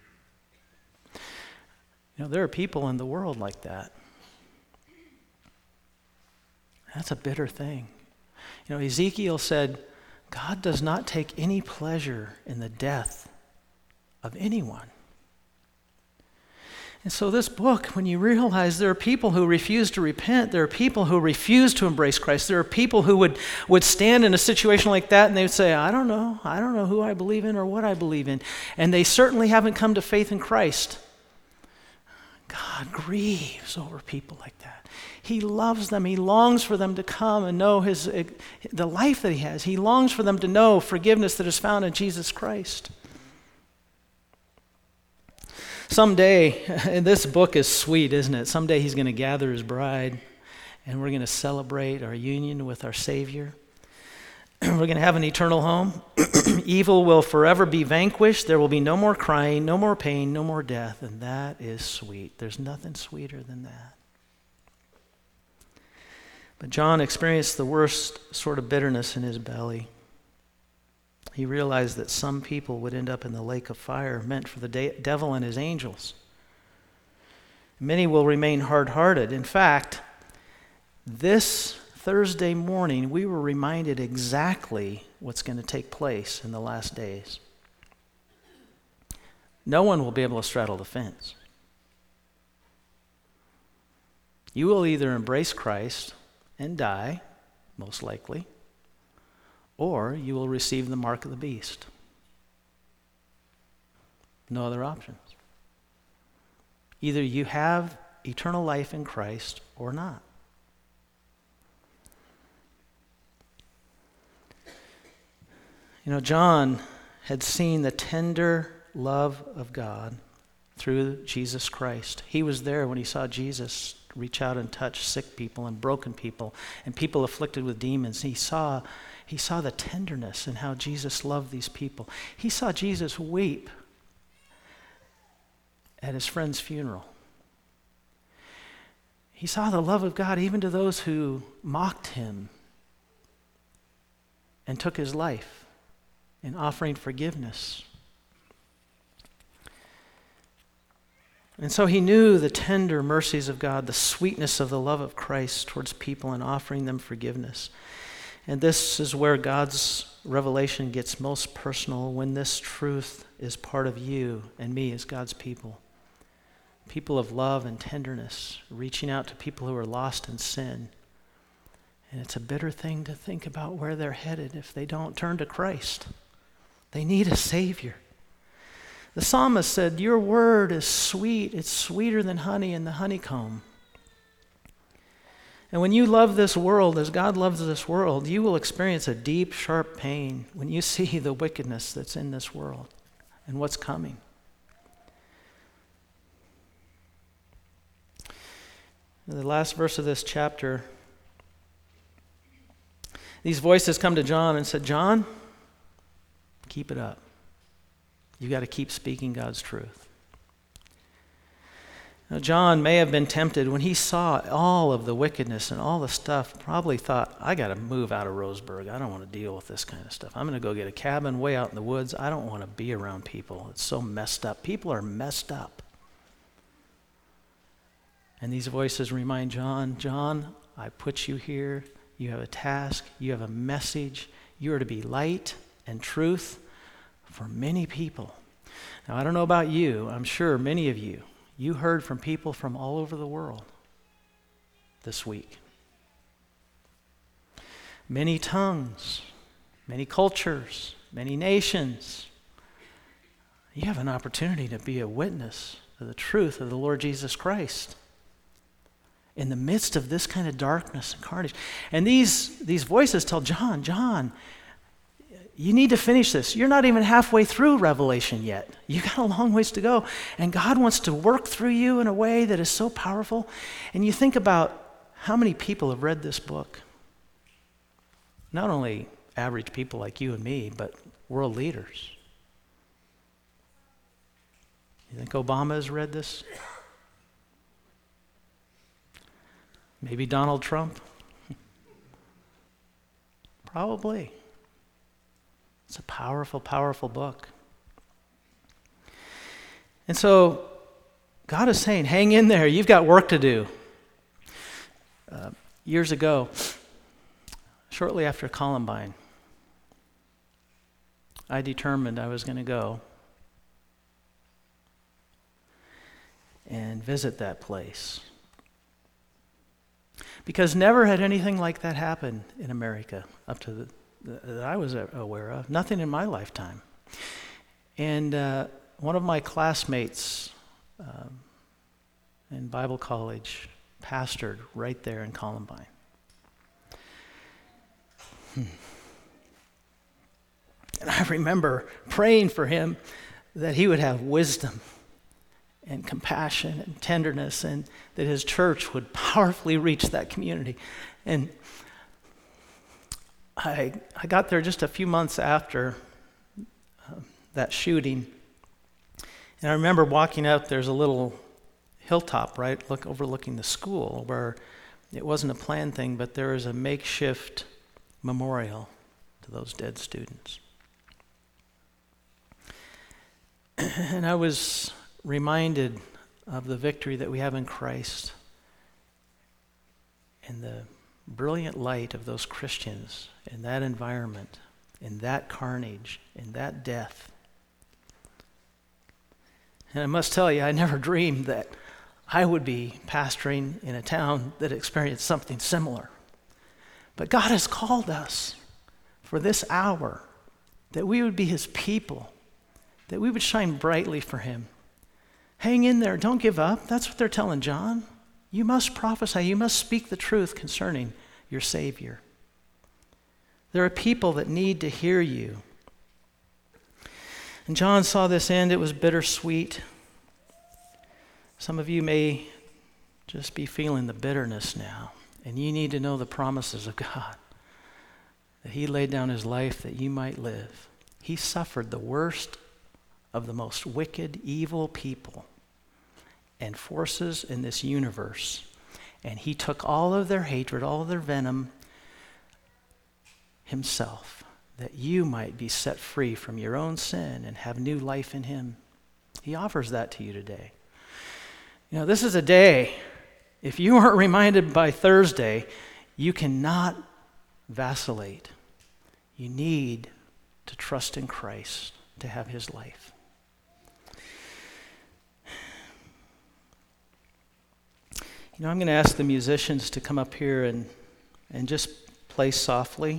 There are people in the world like that. That's a bitter thing. Ezekiel said, God does not take any pleasure in the death of anyone. And so this book, when you realize there are people who refuse to repent, there are people who refuse to embrace Christ, there are people who would stand in a situation like that and they would say, I don't know who I believe in or what I believe in. And they certainly haven't come to faith in Christ. God grieves over people like that. He loves them. He longs for them to come and know the life that he has. He longs for them to know forgiveness that is found in Jesus Christ. Someday, and this book is sweet, isn't it? Someday he's going to gather his bride, and we're going to celebrate our union with our Savior. We're going to have an eternal home. Evil will forever be vanquished. There will be no more crying, no more pain, no more death, and that is sweet. There's nothing sweeter than that. But John experienced the worst sort of bitterness in his belly. He realized that some people would end up in the lake of fire meant for the devil and his angels. Many will remain hard-hearted. In fact, this Thursday morning, we were reminded exactly what's going to take place in the last days. No one will be able to straddle the fence. You will either embrace Christ and die, most likely, or you will receive the mark of the beast. No other options. Either you have eternal life in Christ or not. You know, John had seen the tender love of God through Jesus Christ. He was there when he saw Jesus reach out and touch sick people and broken people and people afflicted with demons. He saw the tenderness and how Jesus loved these people. He saw Jesus weep at his friend's funeral. He saw the love of God even to those who mocked him and took his life in offering forgiveness. And so he knew the tender mercies of God, the sweetness of the love of Christ towards people and offering them forgiveness. And this is where God's revelation gets most personal, when this truth is part of you and me as God's people. People of love and tenderness, reaching out to people who are lost in sin. And it's a bitter thing to think about where they're headed if they don't turn to Christ. They need a Savior. The psalmist said, your word is sweet. It's sweeter than honey in the honeycomb. And when you love this world as God loves this world, you will experience a deep, sharp pain when you see the wickedness that's in this world and what's coming. In the last verse of this chapter, these voices come to John and said, John, keep it up. You got to keep speaking God's truth. Now, John may have been tempted when he saw all of the wickedness and all the stuff, probably thought, I got to move out of Roseburg. I don't want to deal with this kind of stuff. I'm going to go get a cabin way out in the woods. I don't want to be around people. It's so messed up. People are messed up. And these voices remind John, John, I put you here. You have a task. You have a message. You are to be light and truth for many people. Now, I don't know about you. I'm sure many of you heard from people from all over the world this week. Many tongues, many cultures, many nations. You have an opportunity to be a witness of the truth of the Lord Jesus Christ in the midst of this kind of darkness and carnage. And these voices tell John, John, you need to finish this. You're not even halfway through Revelation yet. You got a long ways to go. And God wants to work through you in a way that is so powerful. And you think about how many people have read this book. Not only average people like you and me, but world leaders. You think Obama has read this? Maybe Donald Trump? Probably. It's a powerful, powerful book. And so God is saying, hang in there. You've got work to do. Years ago, shortly after Columbine, I determined I was going to go and visit that place. Because never had anything like that happened in America up to that I was aware of. Nothing in my lifetime. And one of my classmates in Bible college pastored right there in Columbine. And I remember praying for him that he would have wisdom and compassion and tenderness, and that his church would powerfully reach that community. And I got there just a few months after that shooting, and I remember walking out. There's a little hilltop, right, overlooking the school, where it wasn't a planned thing, but there was a makeshift memorial to those dead students. And I was reminded of the victory that we have in Christ and the brilliant light of those Christians in that environment, in that carnage, in that death. And I must tell you, I never dreamed that I would be pastoring in a town that experienced something similar. But God has called us for this hour, that we would be his people, that we would shine brightly for him. Hang in there. Don't give up. That's what they're telling John. You must prophesy. You must speak the truth concerning your Savior. There are people that need to hear you. And John saw this end. It was bittersweet. Some of you may just be feeling the bitterness now, and you need to know the promises of God, that he laid down his life that you might live. He suffered the worst of the most wicked, evil people and forces in this universe. And he took all of their hatred, all of their venom himself, that you might be set free from your own sin and have new life in him. He offers that to you today. You know, this is a day, if you aren't reminded by Thursday, you cannot vacillate. You need to trust in Christ to have his life. You know, I'm going to ask the musicians to come up here and just play softly.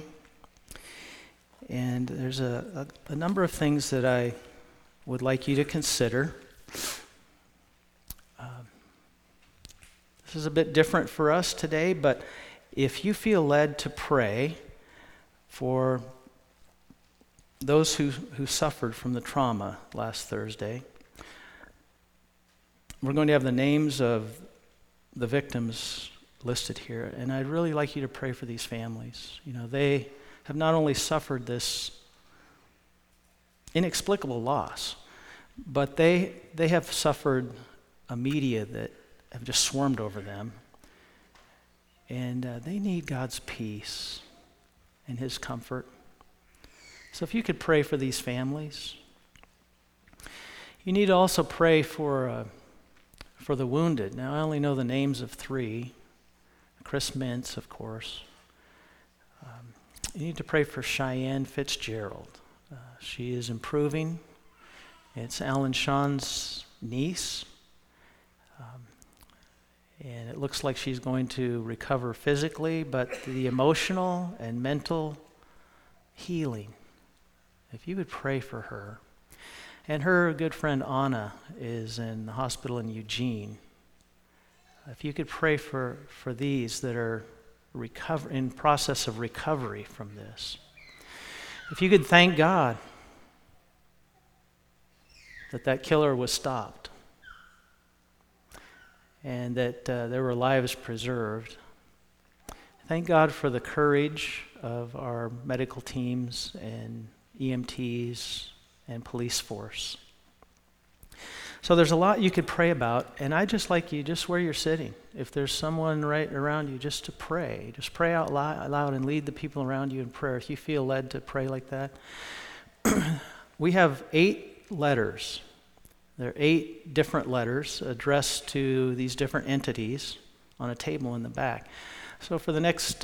And there's a number of things that I would like you to consider. This is a bit different for us today, but if you feel led to pray for those who suffered from the trauma last Thursday, we're going to have the names of the victims listed here, and I'd really like you to pray for these families. You know, they have not only suffered this inexplicable loss, but they have suffered a media that have just swarmed over them, and they need God's peace and his comfort. So if you could pray for these families. You need to also pray for the wounded. Now, I only know the names of 3. Chris Mintz, of course. You need to pray for Cheyenne Fitzgerald. She is improving. It's Alan Sean's niece. And it looks like she's going to recover physically, but the emotional and mental healing, if you would pray for her. And her good friend Anna is in the hospital in Eugene. If you could pray for these that are in process of recovery from this. If you could thank God that killer was stopped and that there were lives preserved. Thank God for the courage of our medical teams and EMTs and police force. So there's a lot you could pray about, and I'd just like you, just where you're sitting, if there's someone right around you, just to pray. Just pray out loud and lead the people around you in prayer. If you feel led to pray like that. We have 8 letters. There are 8 different letters addressed to these different entities on a table in the back. So for the next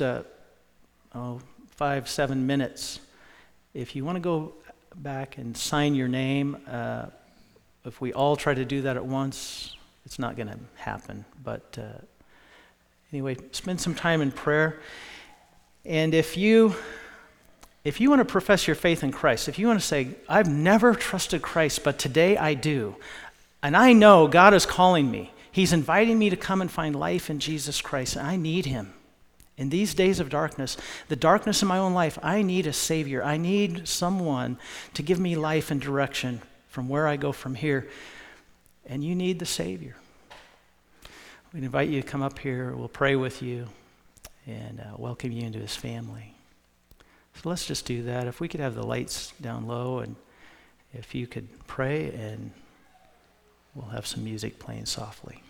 5-7 minutes, if you want to go back and sign your name, if we all try to do that at once, it's not going to happen. But anyway, spend some time in prayer. And if you want to profess your faith in Christ, if you want to say, I've never trusted Christ, but today I do, and I know God is calling me, He's inviting me to come and find life in Jesus Christ, and I need Him. In these days of darkness, the darkness in my own life, I need a Savior. I need someone to give me life and direction from where I go from here. And you need the Savior. We'd invite you to come up here. We'll pray with you and welcome you into His family. So let's just do that. If we could have the lights down low, and if you could pray, and we'll have some music playing softly.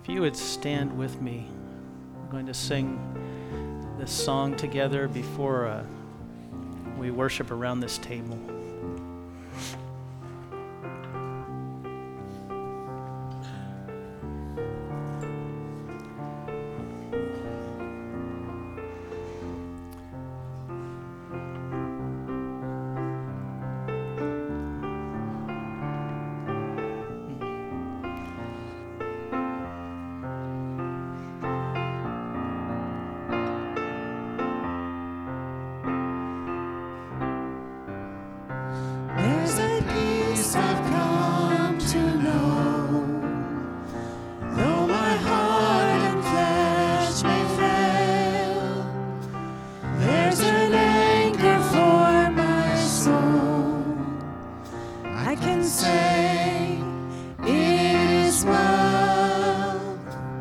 If you would stand with me, we're going to sing this song together before we worship around this table. There's a peace I've come to know, though my heart and flesh may fail. There's an anchor for my soul. I can say it is well.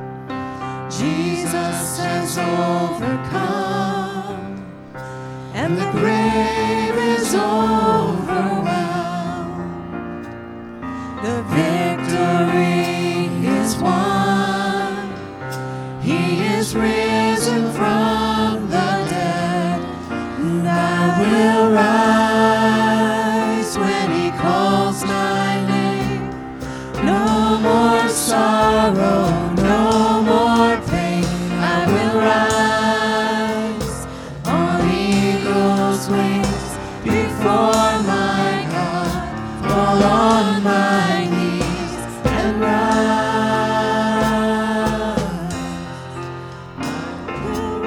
Jesus has overcome, and the grave is overwhelmed. The victory is won. He is risen from the dead, and I will rise when he calls my name. No more sorrow, no more pain. I will rise on eagle's wings before my God, fall on my knees and rise. I will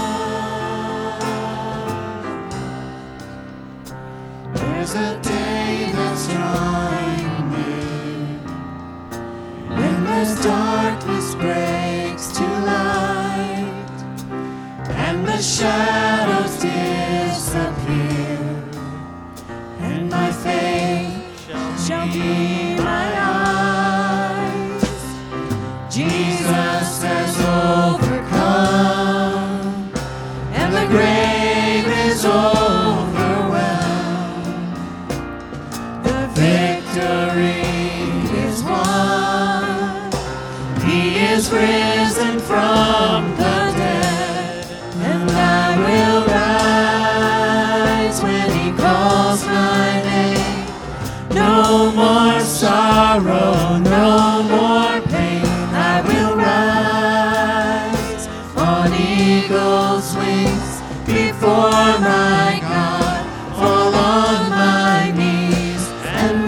rise. There's a day that's drawing near, when this darkness breaks to light, and the shadows disappear, and my faith shall be my eyes. Jesus has overcome, and the grave is overwhelmed. The victory is won. He is risen from the dead, and I will rise when he calls my name. No more sorrow, no more pain. I will rise on eagle's wings before my God, fall on my knees and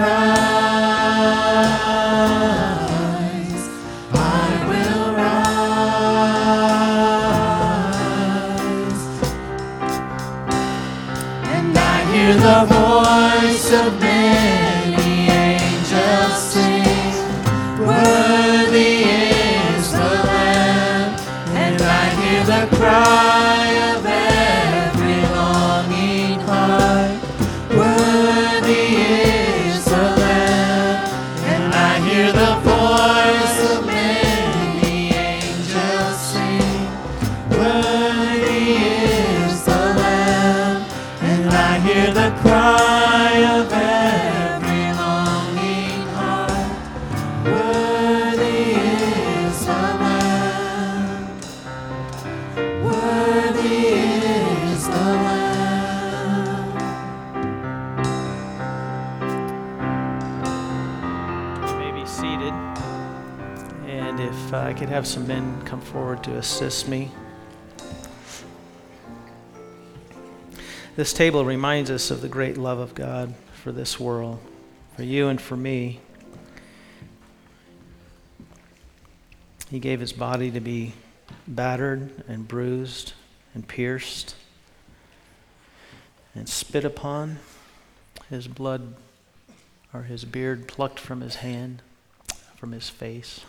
rise. I will rise. And I hear the voice of many angels sing, worthy is the Lamb. And I hear the cry of every longing heart, worthy is the Lamb. And I hear the voice of many angels sing, worthy is the Lamb. And I hear the cry of every longing heart, worthy is the Lamb, worthy is the Lamb. You may be seated. And if I could have some men come forward to assist me. This table reminds us of the great love of God for this world, for you and for me. He gave his body to be battered and bruised and pierced and spit upon, his blood or his beard plucked from his hand, from his face.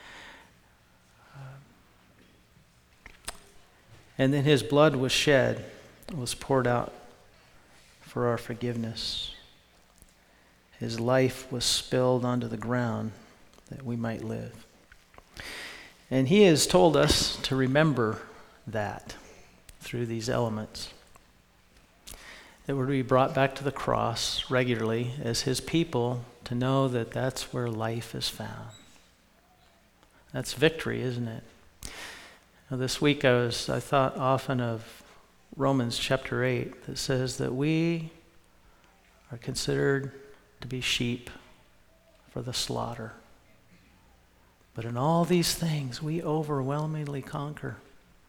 And then his blood was shed, was poured out for our forgiveness. His life was spilled onto the ground that we might live. And he has told us to remember that through these elements, that we're to be brought back to the cross regularly as his people, to know that that's where life is found. That's victory, isn't it? Now, this week I thought often of Romans chapter 8 that says that we are considered to be sheep for the slaughter. But in all these things, we overwhelmingly conquer.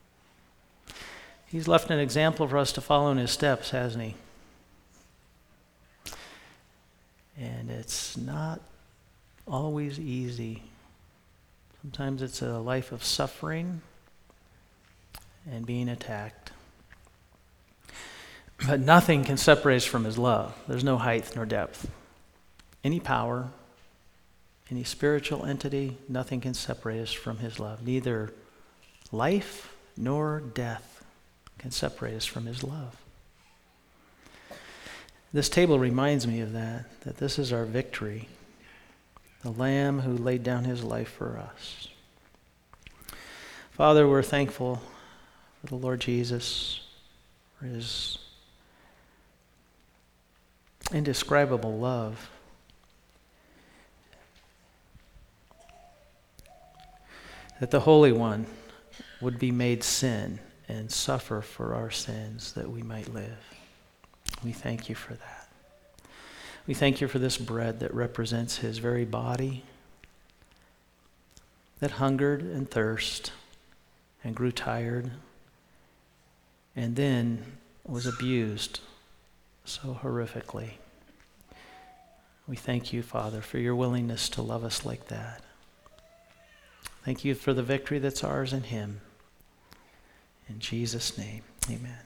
He's left an example for us to follow in his steps, hasn't he? And it's not always easy. Sometimes it's a life of suffering and being attacked. But nothing can separate us from his love. There's no height nor depth. Any power, any spiritual entity, nothing can separate us from his love. Neither life nor death can separate us from his love. This table reminds me of that this is our victory. The Lamb who laid down his life for us. Father, we're thankful for the Lord Jesus, for his indescribable love. That the Holy One would be made sin and suffer for our sins that we might live. We thank you for that. We thank you for this bread that represents his very body that hungered and thirsted and grew tired and then was abused so horrifically. We thank you, Father, for your willingness to love us like that. Thank you for the victory that's ours in him. In Jesus' name, amen.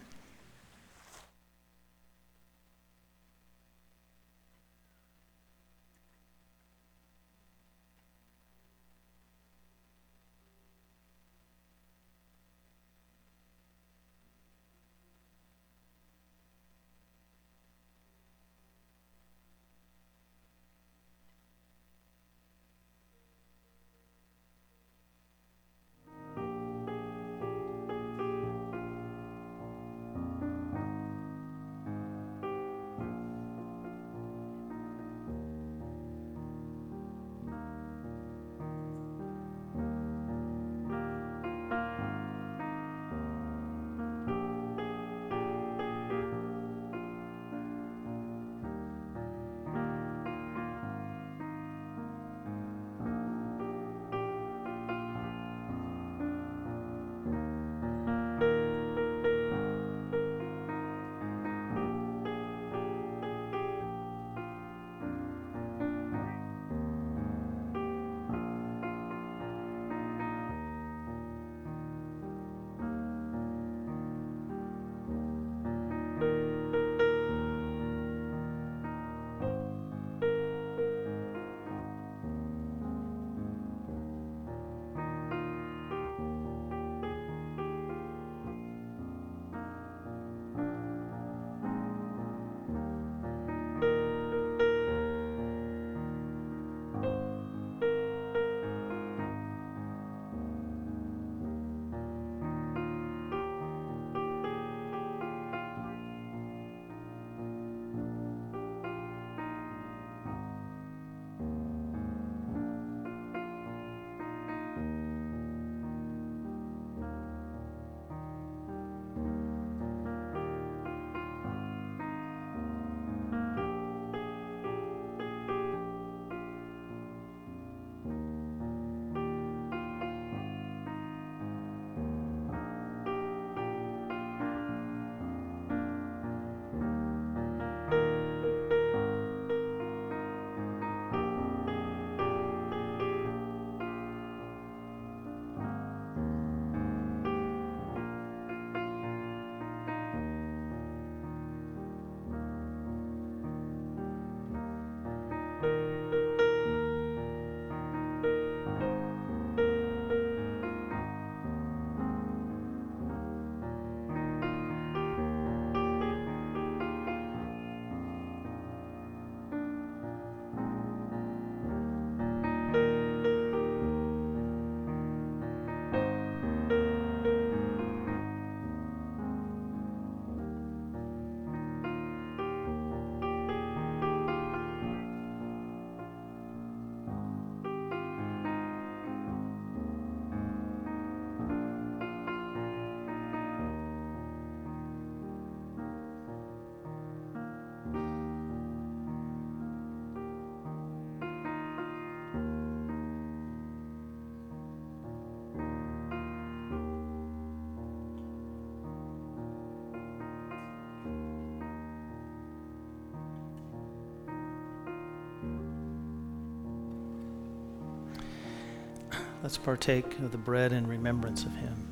Let's partake of the bread in remembrance of him.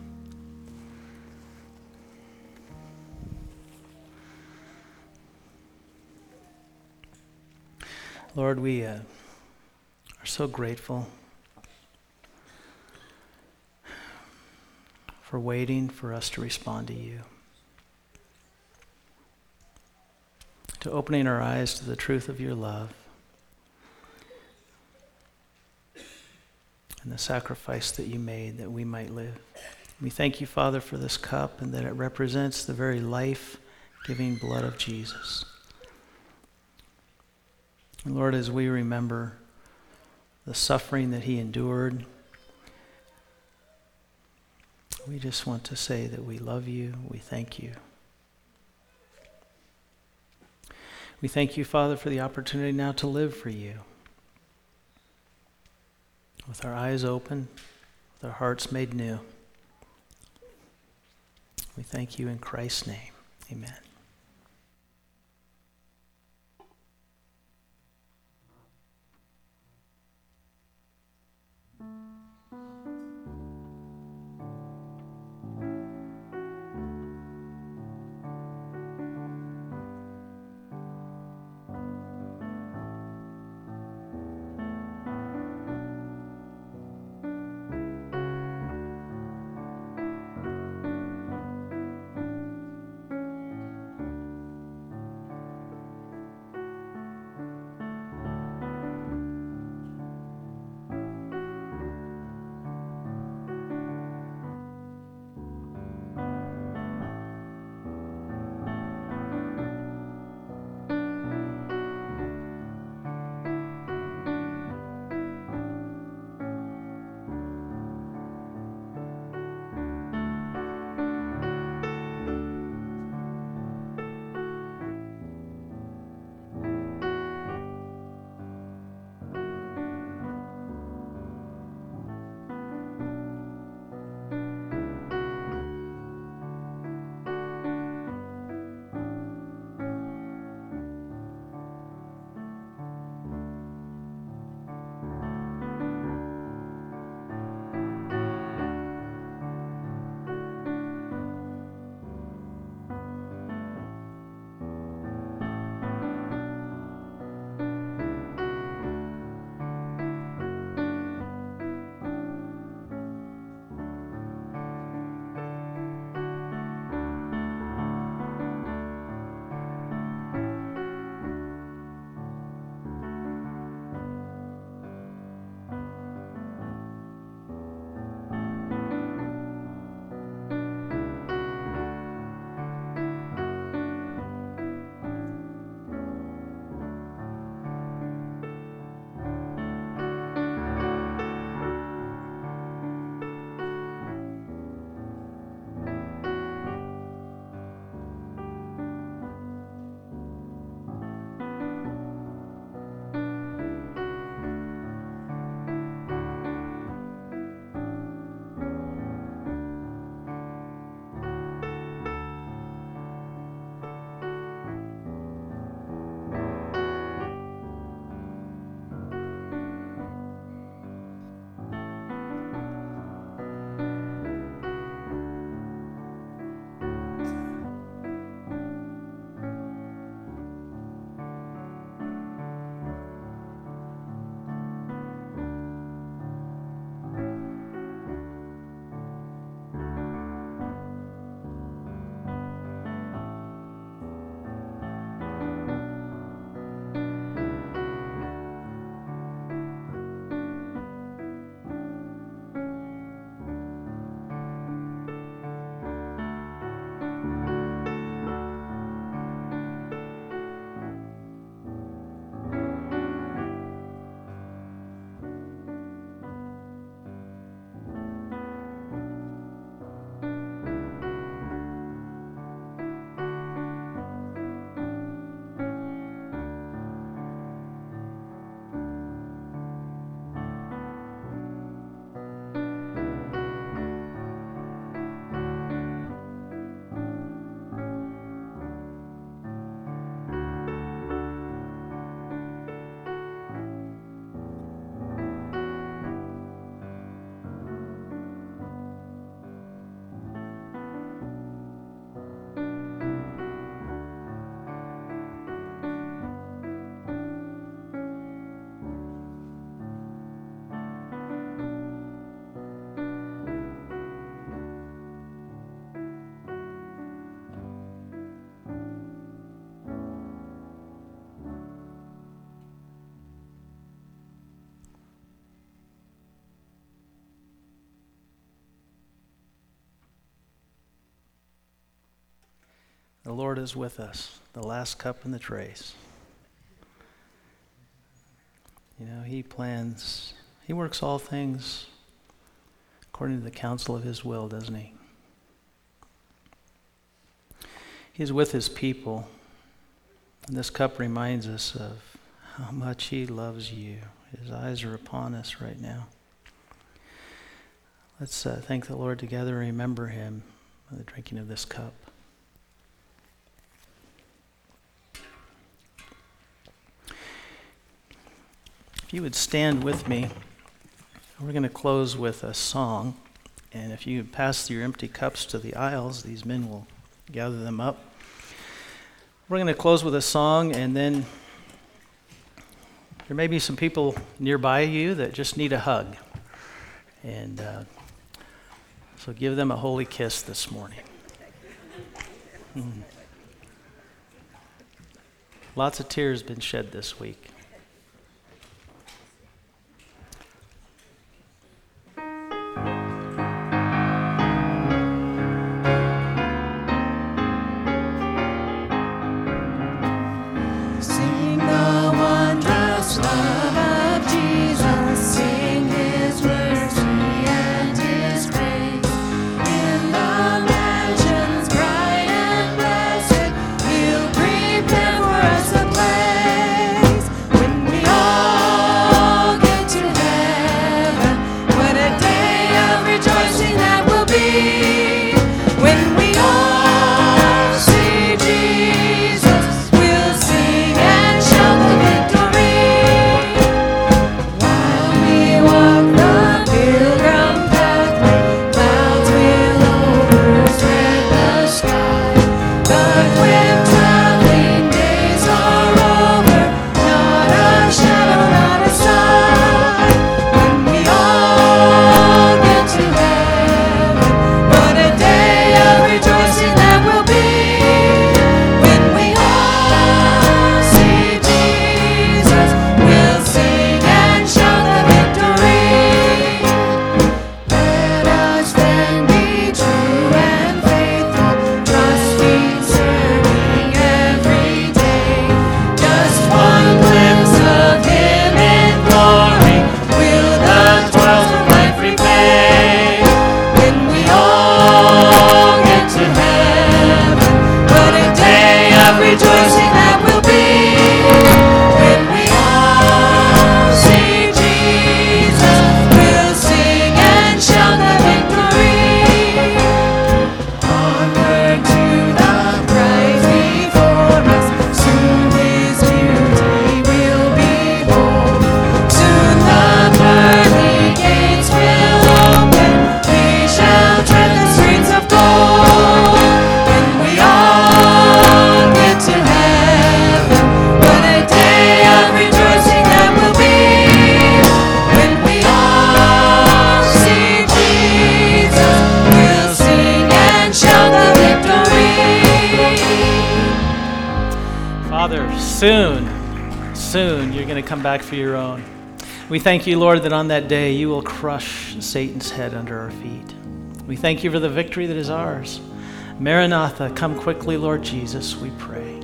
Lord, we are so grateful for waiting for us to respond to you, to opening our eyes to the truth of your love and the sacrifice that you made that we might live. We thank you, Father, for this cup and that it represents the very life-giving blood of Jesus. And Lord, as we remember the suffering that he endured, we just want to say that we love you, we thank you. We thank you, Father, for the opportunity now to live for you. With our eyes open, with our hearts made new. We thank you in Christ's name. Amen. The Lord is with us, the last cup in the trays. You know, he works all things according to the counsel of his will, doesn't he? He's with his people. And this cup reminds us of how much he loves you. His eyes are upon us right now. Let's thank the Lord together and remember him by the drinking of this cup. If you would stand with me, we're going to close with a song. And if you pass your empty cups to the aisles, these men will gather them up. We're going to close with a song, and then there may be some people nearby you that just need a hug. And so give them a holy kiss this morning. Lots of tears been shed this week. Sing the wondrous love of Jesus, sing his mercy and his grace. In the mansions bright and blessed, he'll prepare for us a place. When we all get to heaven, what a day of rejoicing that will be. When we all see Jesus, we'll sing and shout the victory. While we walk the pilgrim pathway, clouds will overspread the sky. But when traveling days are over, not a shadow, not a sign. When we all get to heaven, what a day of rejoicing that will be. When we all see Jesus, we'll sing and shout the victory. Let us then be true and faithful, trusting, serving every day. Just one glimpse of him in glory will the toils of life repay. When we all get to heaven, what a day of rejoicing that will be. When we all see Jesus, we'll sing and shout the victory. Onward to the prize before us, soon his beauty will behold. Soon the pearly gates will open, we shall tread the streets of gold. When we all get to heaven, what a day of rejoicing that will be. When we all see Jesus, we'll sing and shout the victory. Father, soon you're going to come back for your own. We thank you, Lord, that on that day you will crush Satan's head under our feet. We thank you for the victory that is ours. Maranatha, come quickly, Lord Jesus, we pray.